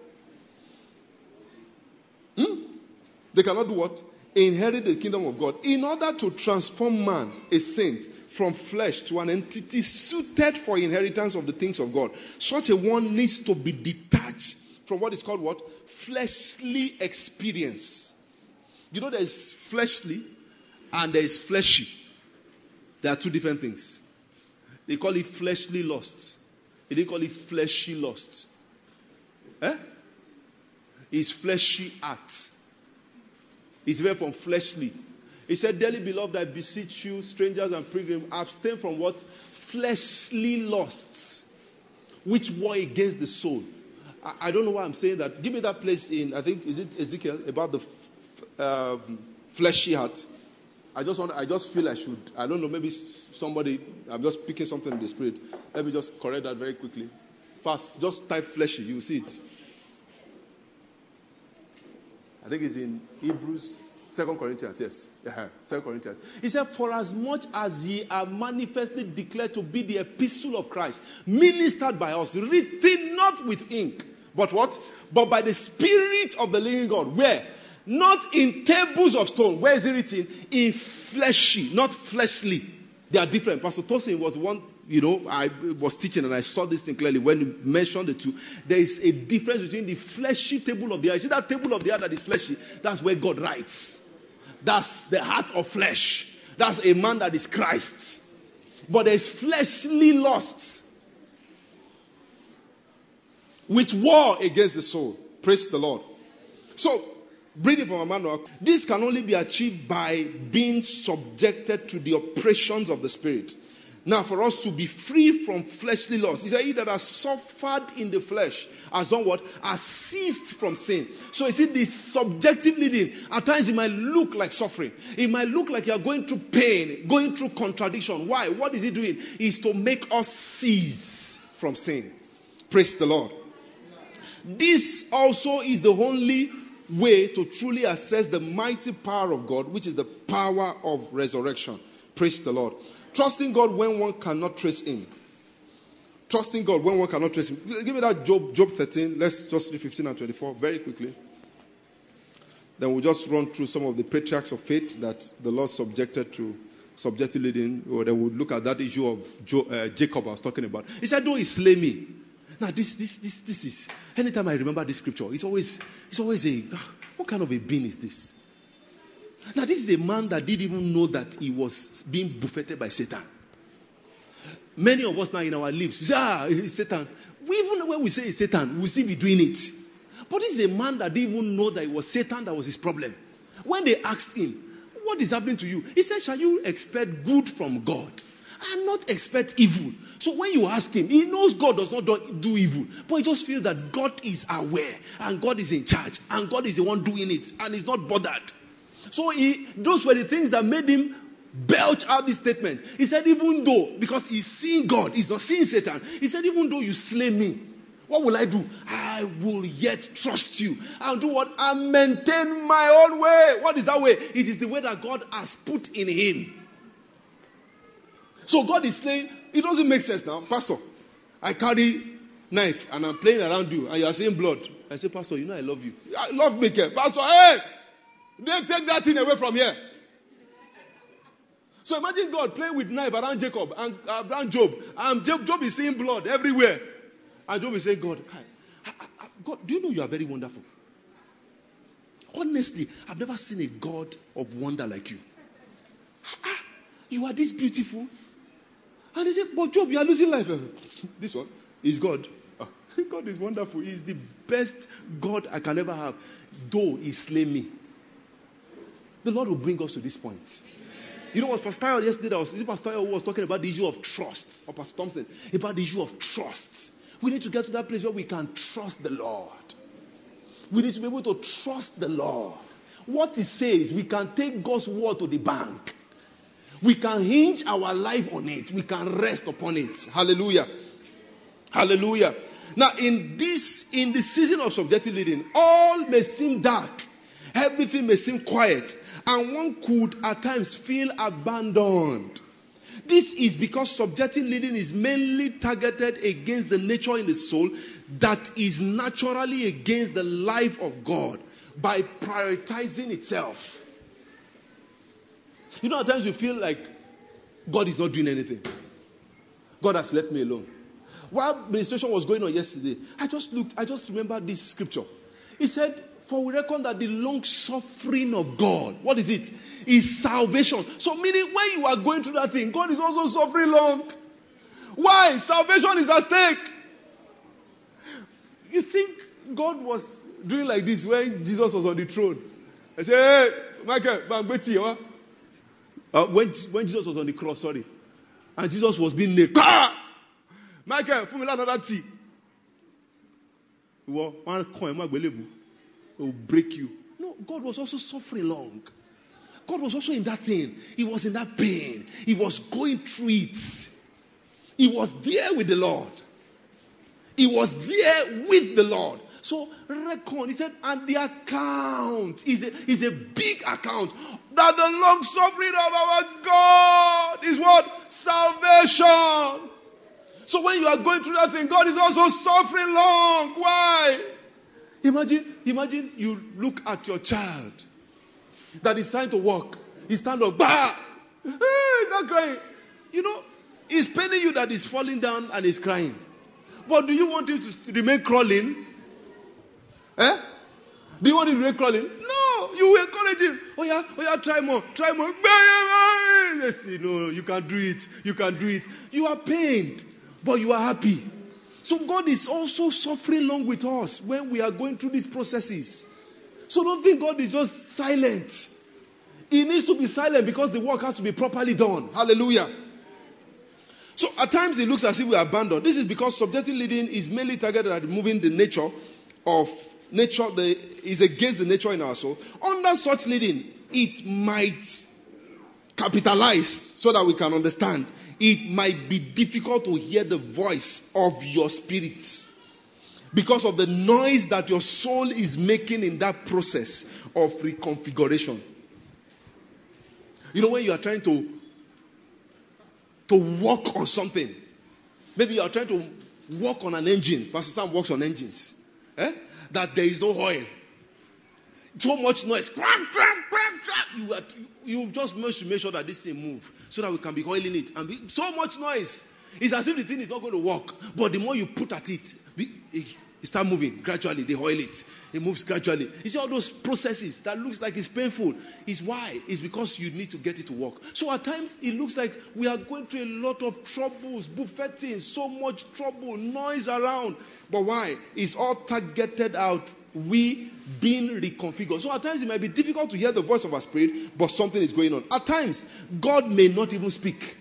Hmm? They cannot do what? Inherit the kingdom of God. In order to transform man, a saint, from flesh to an entity suited for inheritance of the things of God, such a one needs to be detached from what is called what? Fleshly experience. You know there is fleshly and there is fleshy. There are two different things. They call it fleshly lust. They didn't call it fleshy lust. Eh? It's fleshy act. It's very from fleshly. He said, dearly beloved, I beseech you, strangers and pilgrims, abstain from what? Fleshly lusts, which war against the soul. I, I don't know why I'm saying that. Give me that place in, I think, is it Ezekiel, about the uh, fleshy heart. I just want, I just feel I should, I don't know, maybe somebody, I'm just picking something in the spirit. Let me just correct that very quickly. Fast, just type fleshy, you'll see it. I think it's in Hebrews, Second Corinthians, yes. Yeah, Second Corinthians. He said, for as much as ye are manifestly declared to be the epistle of Christ, ministered by us, written not with ink, but what? But by the Spirit of the living God. Where? Not in tables of stone. Where is it written? In fleshy, not fleshly. They are different. Pastor Tosin was one, you know, I was teaching and I saw this thing clearly when he mentioned the two. There is a difference between the fleshy table of the earth. You see that table of the earth that is fleshy? That's where God writes. That's the heart of flesh. That's a man that is Christ. But there is fleshly lusts, which war against the soul. Praise the Lord. So, reading from Emmanuel, this can only be achieved by being subjected to the oppressions of the Spirit. Now, for us to be free from fleshly lusts, he said, he that has suffered in the flesh has done what? Has ceased from sin. So you see, this subjective living, at times it might look like suffering. It might look like you are going through pain, going through contradiction. Why? What is he doing? It's to make us cease from sin. Praise the Lord. This also is the only way to truly assess the mighty power of God, which is the power of resurrection. Praise the Lord. Trusting God when one cannot trace him. Trusting God when one cannot trace him. Give me that Job, Job thirteen. Let's just read fifteen and twenty-four very quickly. Then we'll just run through some of the patriarchs of faith that the Lord subjected to subjective leading. Or then we'll look at that issue of Jo, uh, Jacob I was talking about. He said, though he slay me. Now this, this, this, this is, anytime I remember this scripture, it's always, it's always a, what kind of a being is this? Now this is a man that didn't even know that he was being buffeted by Satan. Many of us now in our lives, we say, ah, it's Satan. We even when we say it's Satan, we still be doing it. But this is a man that didn't even know that it was Satan that was his problem. When they asked him, what is happening to you? He said, shall you expect good from God and not expect evil? So when you ask him, he knows God does not do evil, but he just feels that God is aware and God is in charge and God is the one doing it and he's not bothered. So he, those were the things that made him belch out this statement. He said, even though, because he's seeing God, he's not seeing Satan. He said, even though you slay me, what will I do? I will yet trust you. I'll do what? I'll maintain my own way. What is that way? It is the way that God has put in him. So God is saying, it doesn't make sense now. Pastor, I carry knife and I'm playing around you and you are saying blood. I say, Pastor, you know I love you. I love me, Pastor, hey! They take that thing away from here. So imagine God playing with knife around Jacob and around Job. And Job, Job is seeing blood everywhere. And Job is saying, God, I, I, I, God, do you know you are very wonderful? Honestly, I've never seen a God of wonder like you. Ah, you are this beautiful. And they say, but Job, you are losing life. This one is God. Oh, God is wonderful. He is the best God I can ever have. Though he slay me. The Lord will bring us to this point. You know what Pastor Tayo yesterday was, Pastor Tayo was talking about the issue of trust, or Pastor Thompson, about the issue of trust. We need to get to that place where we can trust the Lord. We need to be able to trust the Lord. What he says, we can take God's word to the bank. We can hinge our life on it. We can rest upon it. Hallelujah. Hallelujah. Now, in this, in the season of subjective leading, all may seem dark. Everything may seem quiet, and one could at times feel abandoned. This is because subjective leading is mainly targeted against the nature in the soul that is naturally against the life of God by prioritizing itself. You know, at times you feel like God is not doing anything. God has left me alone. While administration was going on yesterday, I just looked, I just remembered this scripture. It said, for we reckon that the long suffering of God, what is it? Is salvation. So meaning when you are going through that thing, God is also suffering long. Why? Salvation is at stake. You think God was doing like this when Jesus was on the throne? I say, hey, Michael, uh, when, when Jesus was on the cross, sorry, and Jesus was being nailed. Michael, for me another tea. Well, one coin, my believe will break you. No, God was also suffering long. God was also in that thing. He was in that pain. He was going through it. He was there with the Lord. He was there with the Lord. So reckon, he said, and the account is a, is a big account. That the long suffering of our God is what? Salvation. So when you are going through that thing, God is also suffering long. Why? Imagine, imagine you look at your child that is trying to walk. He stand up, bah! He's not crying. You know, it's paining you that he's falling down and he's crying. But do you want him to remain crawling? Eh? Do you want him to remain crawling? No, you will encourage him. Oh yeah, oh yeah, try more, try more. Yes, you know, you can do it, you can do it. You are pained, but you are happy. So God is also suffering along with us when we are going through these processes. So don't think God is just silent. He needs to be silent because the work has to be properly done. Hallelujah. So at times it looks as if we are abandoned. This is because subjective leading is mainly targeted at removing the nature of nature, the, is against the nature in our soul. Under such leading, it might capitalize so that we can understand. It might be difficult to hear the voice of your spirit because of the noise that your soul is making in that process of reconfiguration. You know, when you are trying to to work on something, maybe you are trying to work on an engine. Pastor Sam works on engines. Eh? That there is no oil. So much noise. Crack, crack, crack, crack. You, are, you just must make sure that this thing moves so that we can be oiling it. And be, so much noise. It's as if the thing is not going to work. But the more you put at it, it, it starts moving gradually. They oil it. It moves gradually. You see all those processes that looks like it's painful. It's why? It's because you need to get it to work. So at times it looks like we are going through a lot of troubles, buffeting, so much trouble, noise around. But why? It's all targeted out. We being reconfigured. So at times it might be difficult to hear the voice of our spirit, but something is going on. At times, God may not even speak.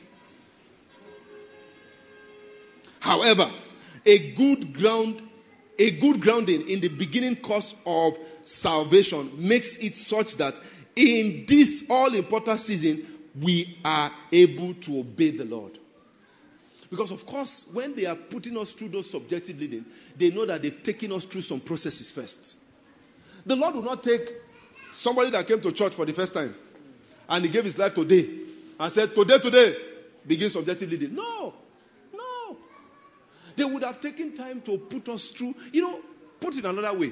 However, a good ground, a good grounding in the beginning course of salvation makes it such that in this all-important season, we are able to obey the Lord. Because of course, when they are putting us through those subjective leading, they know that they've taken us through some processes first. The Lord will not take somebody that came to church for the first time and he gave his life today and said, today, today, begin subjective leading. No, no. They would have taken time to put us through, you know, put it another way.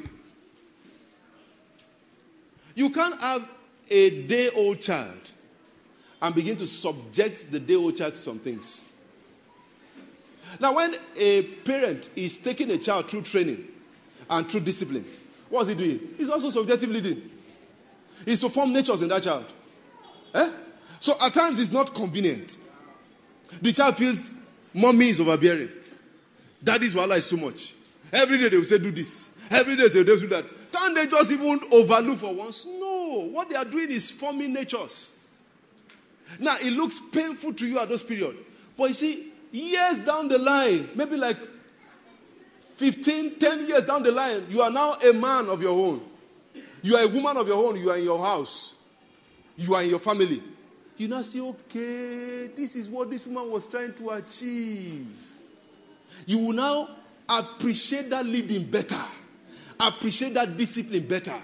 You can't have a day-old child and begin to subject the day-old child to some things. Now, when a parent is taking a child through training and through discipline, what's he doing? He's also subjective leading. He's to form natures in that child. Eh? So at times it's not convenient. The child feels mommy is overbearing. Daddy's wala is too much. Every day they will say do this. Every day they will do that. Can't they just even overlook for once? No. What they are doing is forming natures. Now it looks painful to you at those periods. But you see, years down the line, maybe like fifteen, ten years down the line, you are now a man of your own. You are a woman of your own. You are in your house. You are in your family. You now say, okay, this is what this woman was trying to achieve. You will now appreciate that leading better. Appreciate that discipline better.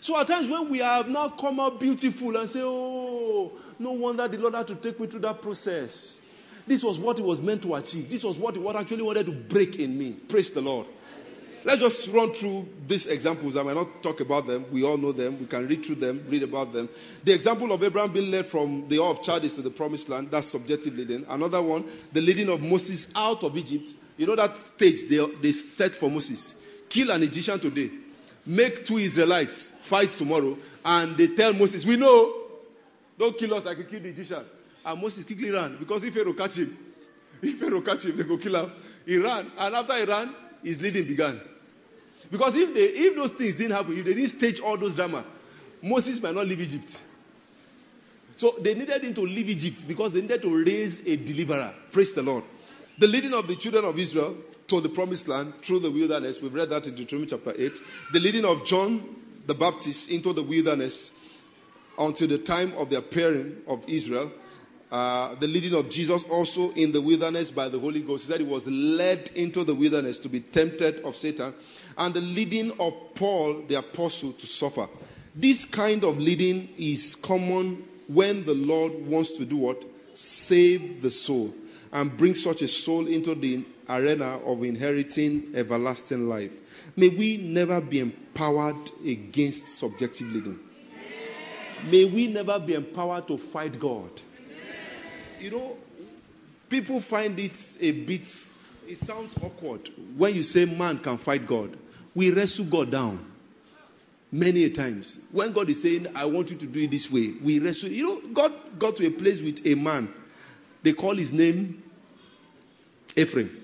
So at times when we have now come out beautiful and say, oh, no wonder the Lord had to take me through that process. This was what he was meant to achieve. This was what he what actually wanted to break in me. Praise the Lord. Let's just run through these examples. I might not talk about them. We all know them. We can read through them, read about them. The example of Abraham being led from the Ur of Chaldees to the promised land, that's subjective leading. Another one, the leading of Moses out of Egypt. You know that stage they, they set for Moses. Kill an Egyptian today. Make two Israelites fight tomorrow. And they tell Moses, we know, don't kill us like you killed the Egyptian. And Moses quickly ran. Because if Pharaoh catch him, if Pharaoh catch him, they go kill him. He ran. And after he ran, his leading began. Because if they, if those things didn't happen, if they didn't stage all those drama, Moses might not leave Egypt. So they needed him to leave Egypt because they needed to raise a deliverer. Praise the Lord. The leading of the children of Israel to the promised land through the wilderness. We've read that in Deuteronomy chapter eight. The leading of John the Baptist into the wilderness until the time of the appearing of Israel. Uh, the leading of Jesus also in the wilderness by the Holy Ghost. He said he was led into the wilderness to be tempted of Satan. And the leading of Paul, the apostle, to suffer. This kind of leading is common when the Lord wants to do what? Save the soul. And bring such a soul into the arena of inheriting everlasting life. May we never be empowered against subjective leading. May we never be empowered to fight God. You know, people find it a bit, it sounds awkward when you say man can fight God. We wrestle God down many a times. When God is saying, I want you to do it this way, we wrestle. You know, God got to a place with a man. They call his name Ephraim.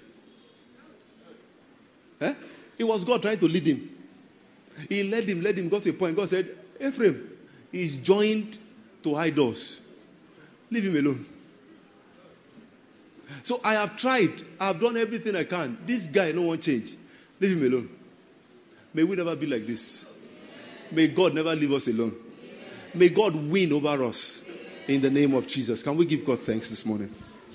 Eh? It was God trying to lead him. He led him, led him, got to a point. God said, Ephraim is joined to idols. Leave him alone. So I have tried. I have done everything I can. This guy no one change. Leave him alone. May we never be like this. May God never leave us alone. May God win over us. In the name of Jesus. Can we give God thanks this morning?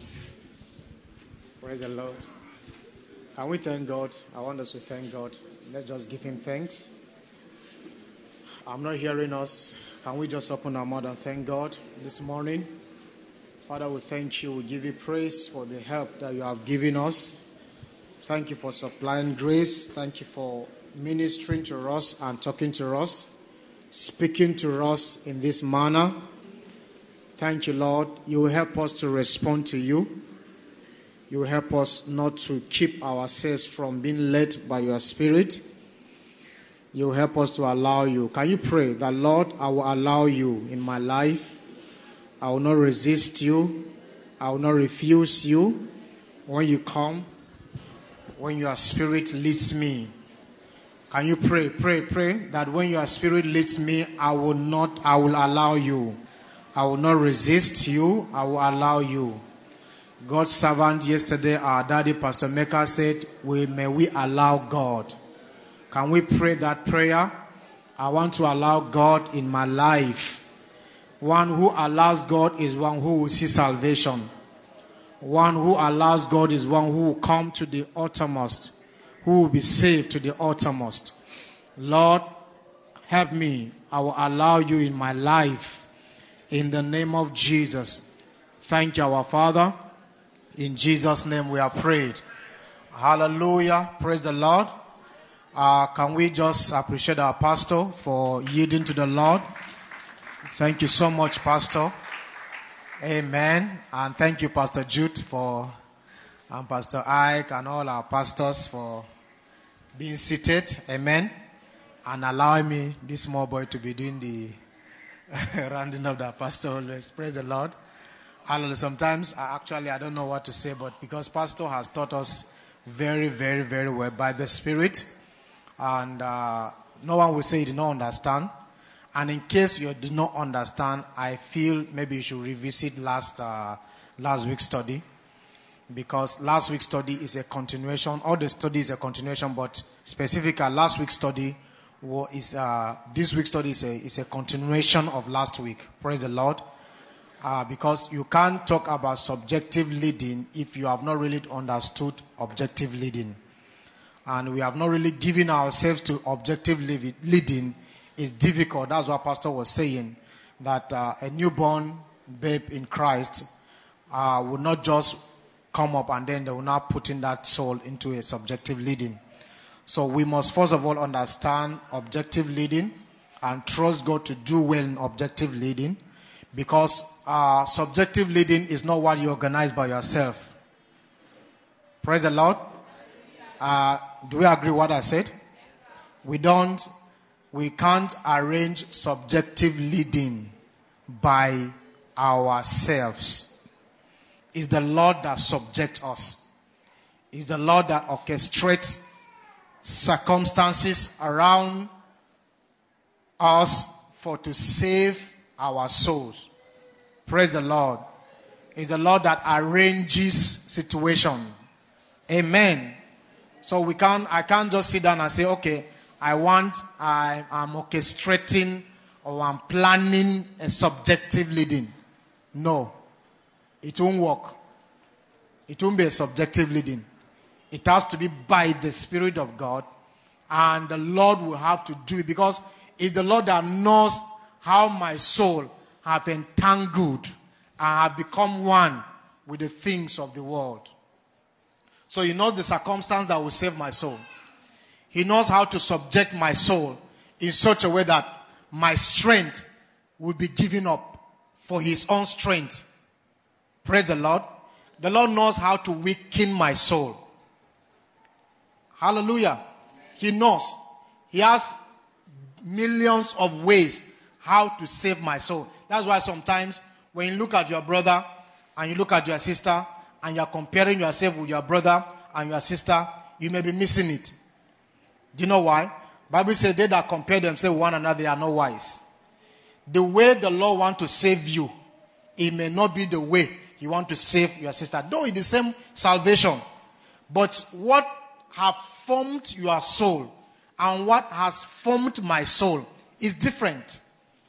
Praise the Lord. Can we thank God? I want us to thank God. Let's just give him thanks. I'm not hearing us. Can we just open our mouth and thank God this morning? Father, we thank you. We give you praise for the help that you have given us. Thank you for supplying grace. Thank you for ministering to us and talking to us, speaking to us in this manner. Thank you, Lord. You will help us to respond to you. You will help us not to keep ourselves from being led by your Spirit. You will help us to allow you. Can you pray that, Lord, I will allow you in my life. I will not resist you. I will not refuse you. When you come, when your Spirit leads me. Can you pray, pray, pray that when your Spirit leads me, I will not, I will allow you. I will not resist you. I will allow you. God's servant yesterday, our daddy, Pastor Mecca, said, we, may we allow God. Can we pray that prayer? I want to allow God in my life. One who allows God is one who will see salvation. One who allows God is one who will come to the uttermost, who will be saved to the uttermost. Lord, help me. I will allow you in my life. In the name of Jesus. Thank you, our Father. In Jesus' name we are prayed. Hallelujah. Praise the Lord. Uh, can we just appreciate our pastor for yielding to the Lord? Thank you so much, Pastor. Amen. And thank you, Pastor Jude, for, and Pastor Ike, and all our pastors for being seated. Amen. And allowing me, this small boy, to be doing the rounding up the pastor always. Praise the Lord. Hallelujah. Sometimes, I actually, I don't know what to say, but because Pastor has taught us very, very, very well by the Spirit, and uh, no one will say he did not understand. And in case you did not understand, I feel maybe you should revisit last uh, last week's study, because last week's study is a continuation. All the study is a continuation, but specifically last week's study is uh, this week's study is a is a continuation of last week. Praise the Lord. Uh, because you can't talk about subjective leading if you have not really understood objective leading. And we have not really given ourselves to objective leading is difficult. That's what Pastor was saying, that uh, a newborn babe in Christ uh, will not just come up and then they will not put in that soul into a subjective leading. So we must first of all understand objective leading and trust God to do well in objective leading, because uh, subjective leading is not what you organize by yourself. Praise the Lord. Uh, do we agree what I said? We don't, we can't arrange subjective leading by ourselves. It's the Lord that subjects us. It's the Lord that orchestrates circumstances around us for to save our souls. Praise the Lord. It's the Lord that arranges situation. Amen. So we can't, I can't just sit down and say, okay, I want, I am orchestrating or I'm planning a subjective leading. No. It won't work. It won't be a subjective leading. It has to be by the Spirit of God, and the Lord will have to do it, because it's the Lord that knows how my soul have entangled and have become one with the things of the world. So He knows the circumstance that will save my soul. He knows how to subject my soul in such a way that my strength will be given up for His own strength. Praise the Lord. The Lord knows how to weaken my soul. Hallelujah. He knows. He has millions of ways how to save my soul. That's why sometimes when you look at your brother and you look at your sister and you are comparing yourself with your brother and your sister, you may be missing it. Do you know why? Bible says they that compare themselves with one another, they are not wise. The way the Lord wants to save you, it may not be the way He wants to save your sister. Though it's the same salvation. But what have formed your soul and what has formed my soul is different.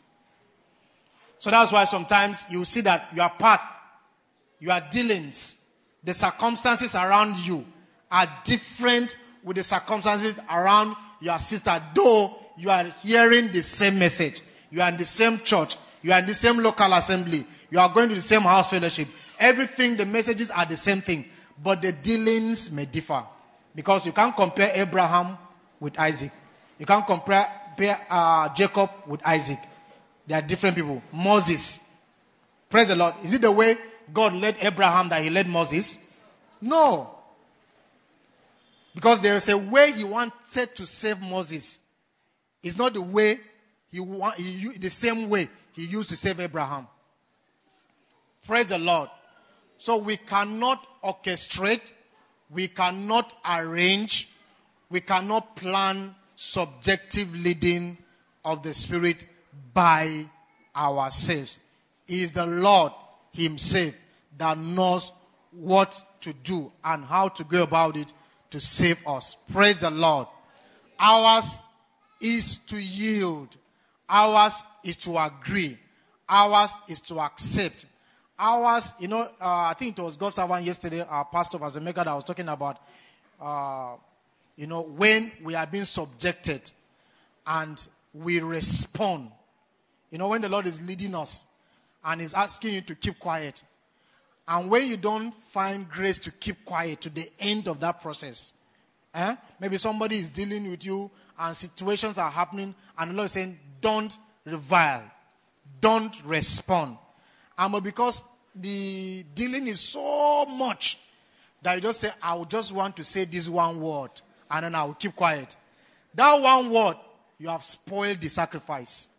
So that's why sometimes you see that your path, your dealings, the circumstances around you are different with the circumstances around your sister. Though you are hearing the same message, you are in the same church, you are in the same local assembly, you are going to the same house fellowship. Everything, the messages are the same thing, but the dealings may differ. Because you can't compare Abraham with Isaac. You can't compare uh, Jacob with Isaac. They are different people. Moses. Praise the Lord. Is it the way God led Abraham that He led Moses? No. Because there is a way He wanted to save Moses. It's not the way He want, he, the same way He used to save Abraham. Praise the Lord. So we cannot orchestrate, we cannot arrange, we cannot plan subjective leading of the Spirit by ourselves. It is the Lord Himself that knows what to do and how to go about it to save us. Praise the Lord. Ours is to yield. Ours is to agree. Ours is to accept. Ours, you know, uh, I think it was God's servant yesterday, our pastor Vazemeka, that was talking about, uh, you know, when we are being subjected and we respond. You know, when the Lord is leading us and is asking you to keep quiet. And when you don't find grace to keep quiet to the end of that process, eh? Maybe somebody is dealing with you and situations are happening and the Lord is saying, don't revile, don't respond. And but because the dealing is so much that you just say, I will just want to say this one word and then I will keep quiet. That one word, you have spoiled the sacrifice.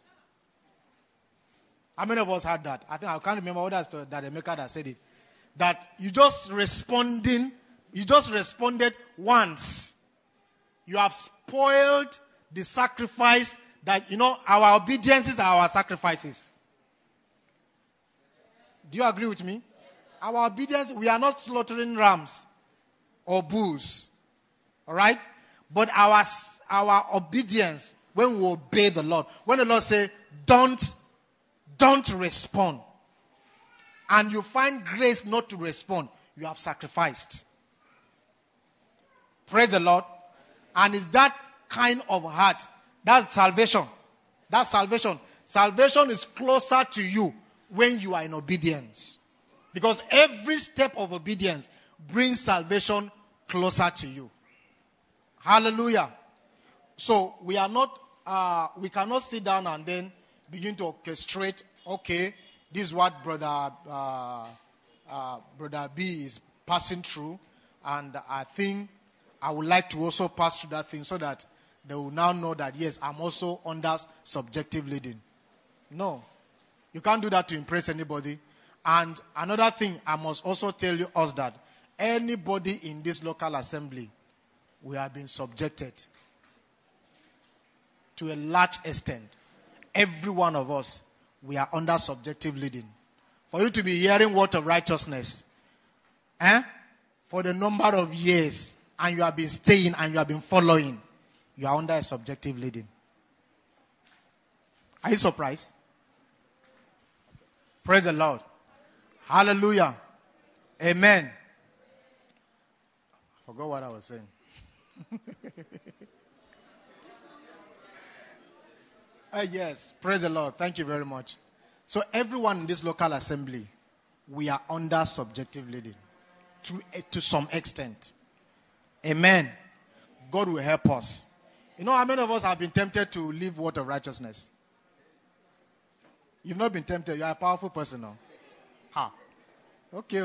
How many of us had that? I think I can't remember what that's that Emeka that said it. That you just responding, you just responded once. You have spoiled the sacrifice that, you know, our obediences are our sacrifices. Do you agree with me? Our obedience, we are not slaughtering rams or bulls. Alright? But our, our obedience, when we obey the Lord, when the Lord says, don't, don't respond, and you find grace not to respond, you have sacrificed. Praise the Lord. And it's that kind of heart, that's salvation. That's salvation. Salvation is closer to you when you are in obedience. Because every step of obedience brings salvation closer to you. Hallelujah. So we are not, uh, we cannot sit down and then begin to orchestrate, okay, this is what brother, uh, uh, brother B is passing through, and I think I would like to also pass through that thing so that they will now know that, yes, I'm also under subjective leading. No. You can't do that to impress anybody. And another thing, I must also tell you us that anybody in this local assembly, we have been subjected to a large extent. Every one of us, we are under subjective leading. For you to be hearing word of righteousness, eh, for the number of years, and you have been staying and you have been following, you are under a subjective leading. Are you surprised? Praise the Lord. Hallelujah. Amen. I forgot what I was saying. uh, yes, praise the Lord. Thank you very much. So everyone in this local assembly, we are under subjective leading to, to some extent. Amen. God will help us. You know how many of us have been tempted to live word of righteousness? You've not been tempted. You are a powerful person now. Ha. Okay.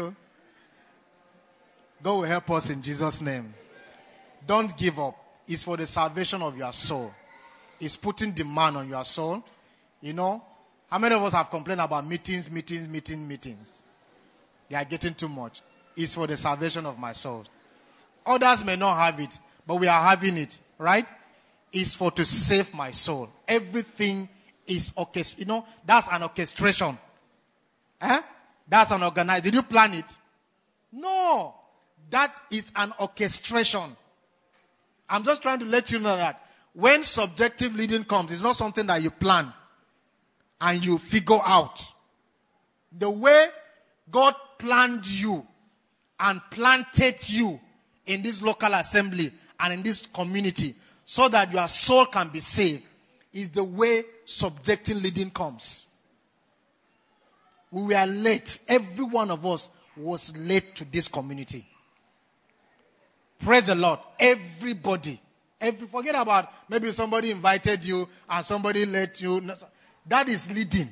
God will help us in Jesus' name. Don't give up. It's for the salvation of your soul. It's putting demand on your soul. You know, how many of us have complained about meetings, meetings, meetings, meetings? They are getting too much. It's for the salvation of my soul. Others may not have it, but we are having it, right? It's for to save my soul. Everything is orchest. You know, that's an orchestration. Eh? That's an organized. Did you plan it? No. That is an orchestration. I'm just trying to let you know that when subjective leading comes, it's not something that you plan and you figure out. The way God planned you and planted you in this local assembly and in this community so that your soul can be saved is the way subjective leading comes. We were late. Every one of us was late to this community. Praise the Lord. Everybody. Every, forget about maybe somebody invited you and somebody let you. That is leading.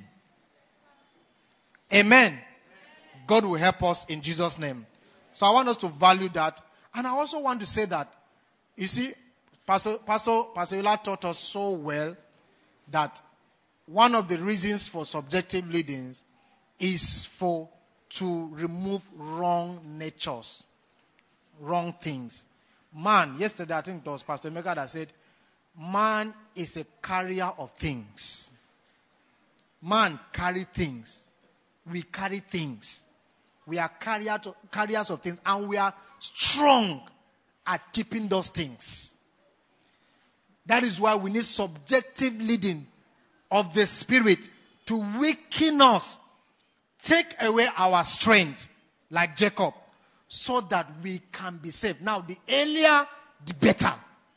Amen. God will help us in Jesus' name. So I want us to value that. And I also want to say that, you see, Pastor, Pastor, Pastor Yola taught us so well that one of the reasons for subjective leadings is for to remove wrong natures, wrong things. Man, yesterday I think it was Pastor Mega that said, man is a carrier of things. Man carry things. We carry things. We are carrier to, carriers of things, and we are strong at keeping those things. That is why we need subjective leading of the Spirit to weaken us, take away our strength, like Jacob, so that we can be saved. Now, the earlier, the better.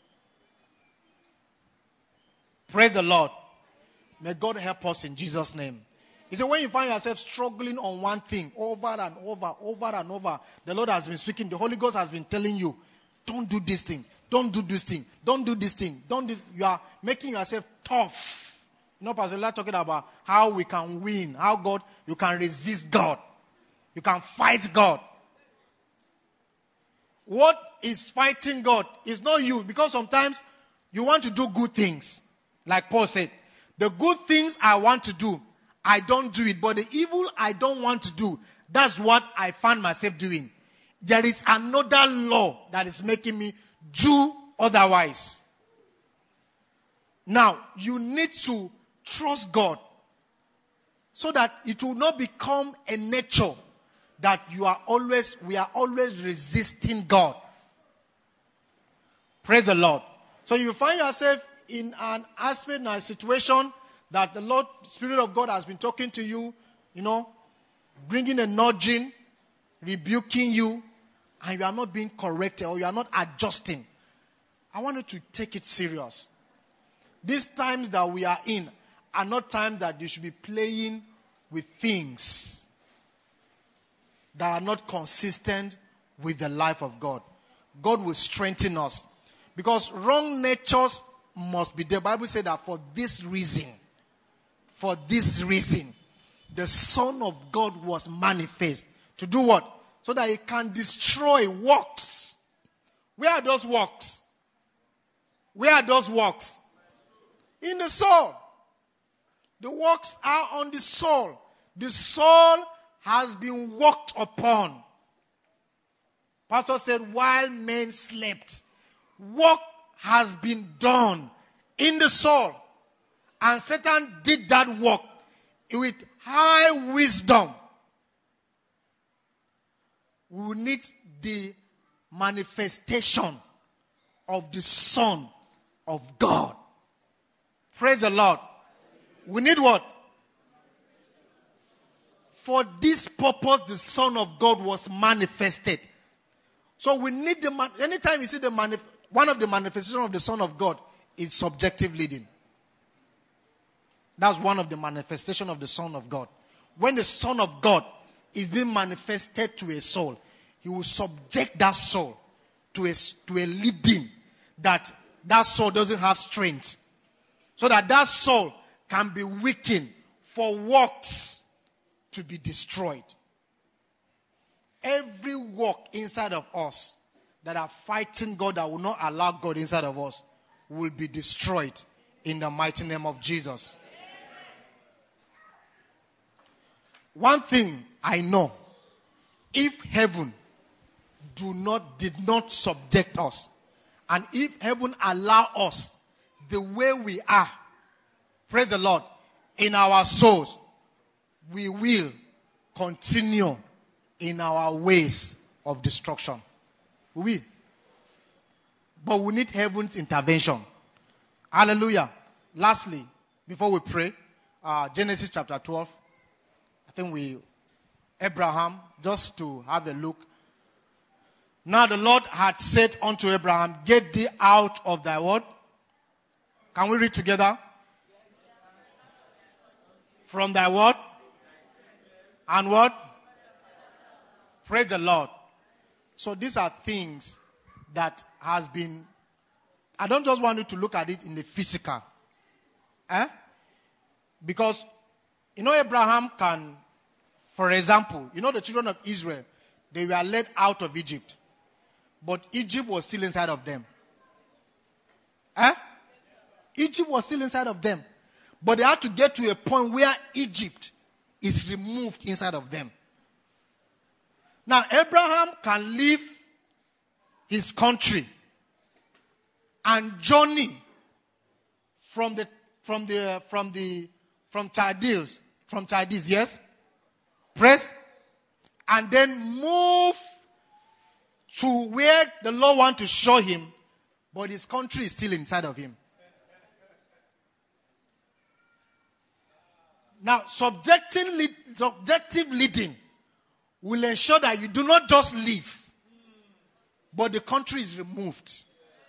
Praise the Lord. May God help us in Jesus' name. He said, when you find yourself struggling on one thing over and over, over and over, the Lord has been speaking. The Holy Ghost has been telling you, don't do this thing. Don't do this thing. Don't do this thing. Don't this. You are making yourself tough. You know, Pastor Ella talking about how we can win, how God, you can resist God. You can fight God. What is fighting God is not you, because sometimes you want to do good things. Like Paul said, the good things I want to do, I don't do it. But the evil I don't want to do, that's what I find myself doing. There is another law that is making me do otherwise. Now, you need to trust God so that it will not become a nature that you are always, we are always resisting God. Praise the Lord. So you find yourself in an aspect, in a situation that the Lord, Spirit of God has been talking to you, you know, bringing a nudging, rebuking you, and you are not being corrected or you are not adjusting. I want you to take it serious. These times that we are in, are not times that you should be playing with things that are not consistent with the life of God. God will strengthen us. Because wrong natures must be there. The Bible said that for this reason, for this reason, the Son of God was manifest. To do what? So that he can destroy works. Where are those works? Where are those works? In the soul. The works are on the soul. The soul has been worked upon. Pastor said, while men slept, work has been done in the soul. And Satan did that work with high wisdom. We need the manifestation of the Son of God. Praise the Lord. We need what? For this purpose, the Son of God was manifested. So we need the, man- anytime you see the manif- one of the manifestations of the Son of God is subjective leading. That's one of the manifestations of the Son of God. When the Son of God is being manifested to a soul, he will subject that soul to a, to a leading that that soul doesn't have strength. So that that soul can be weakened for works to be destroyed. Every work inside of us that are fighting God, that will not allow God inside of us, will be destroyed in the mighty name of Jesus. One thing I know, if heaven do not, did not subject us, and if heaven allow us the way we are, praise the Lord, in our souls, we will continue in our ways of destruction. We will. But we need heaven's intervention. Hallelujah. Lastly, before we pray, uh, Genesis chapter twelve. I think we, Abraham, just to have a look. Now the Lord had said unto Abraham, get thee out of thy what? Can we read together? From thy what? And what? Praise the Lord. So these are things that has been, I don't just want you to look at it in the physical. Eh? Because, you know, Abraham can, for example, you know the children of Israel, they were led out of Egypt. But Egypt was still inside of them. Eh? Egypt was still inside of them. But they had to get to a point where Egypt is removed inside of them. Now, Abraham can leave his country and journey from the from the from the from Chaldees, from Chaldees, yes, press, and then move to where the Lord wants to show him, but his country is still inside of him. Now, subjective, lead, subjective leading will ensure that you do not just leave, but the country is removed.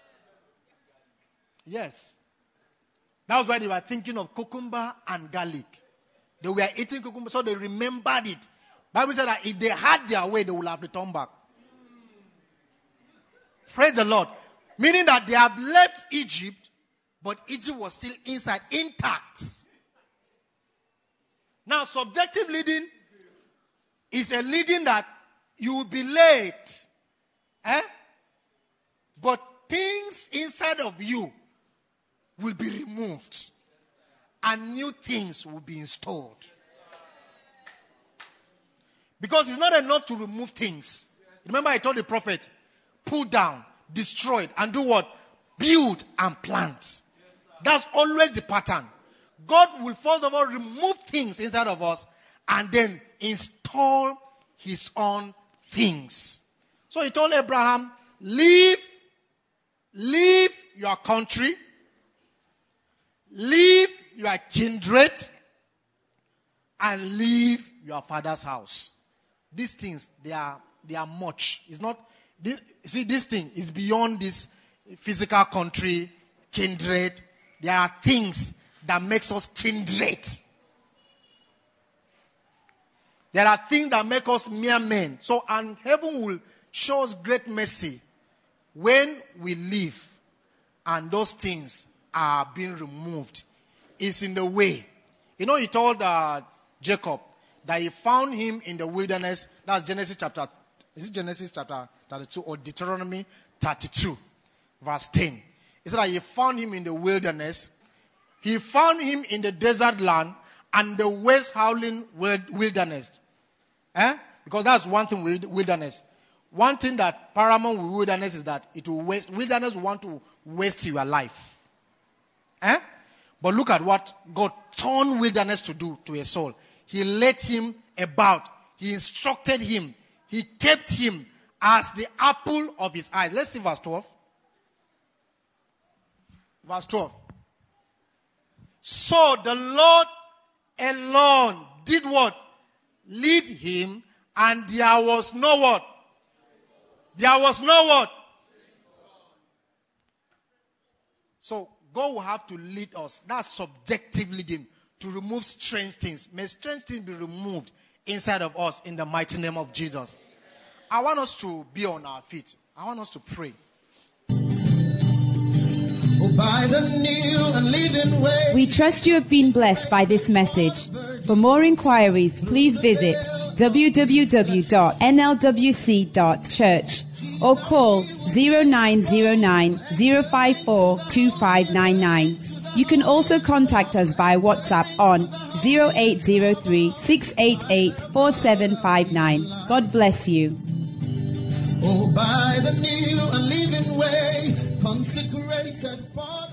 Yes. That was why they were thinking of cucumber and garlic. They were eating cucumber, so they remembered it. Bible said that if they had their way, they would have returned back. Praise the Lord. Meaning that they have left Egypt, but Egypt was still inside, intact. Now, subjective leading is a leading that you will be late. Eh? But things inside of you will be removed. And new things will be installed. Because it's not enough to remove things. Remember I told the prophet, pull down, destroy, and do what? Build and plant. That's always the pattern. God will first of all remove things inside of us and then install his own things. So he told Abraham, leave, leave your country, leave your kindred, and leave your father's house. These things, they are they are much. It's not, this, see, this thing is beyond this physical country, kindred. There are things that makes us kindred. There are things that make us mere men. So, and heaven will show us great mercy when we live and those things are being removed. It's in the way. You know, he told uh, Jacob that he found him in the wilderness. That's Genesis chapter, is it Genesis chapter thirty-two or Deuteronomy thirty-two, verse ten. He said that he found him in the wilderness. He found him in the desert land and the west howling wilderness. Eh? Because that's one thing with wilderness. One thing that paramount with wilderness is that it will waste. Wilderness will want to waste your life. Eh? But look at what God turned wilderness to do to a soul. He led him about. He instructed him. He kept him as the apple of his eyes. Let's see verse twelve. Verse twelve. So the Lord alone did what? Lead him, and there was no what? There was no what? So God will have to lead us. That's subjective leading, to remove strange things. May strange things be removed inside of us in the mighty name of Jesus. I want us to be on our feet. I want us to pray. By the new and living way. We trust you have been blessed by this message. For more inquiries, please visit w w w dot n l w c dot church or call zero nine zero nine zero five four two five nine nine. You can also contact us via WhatsApp on zero eight zero three six eight eight four seven five nine. God bless you. Oh, by the new and living way, consecrated for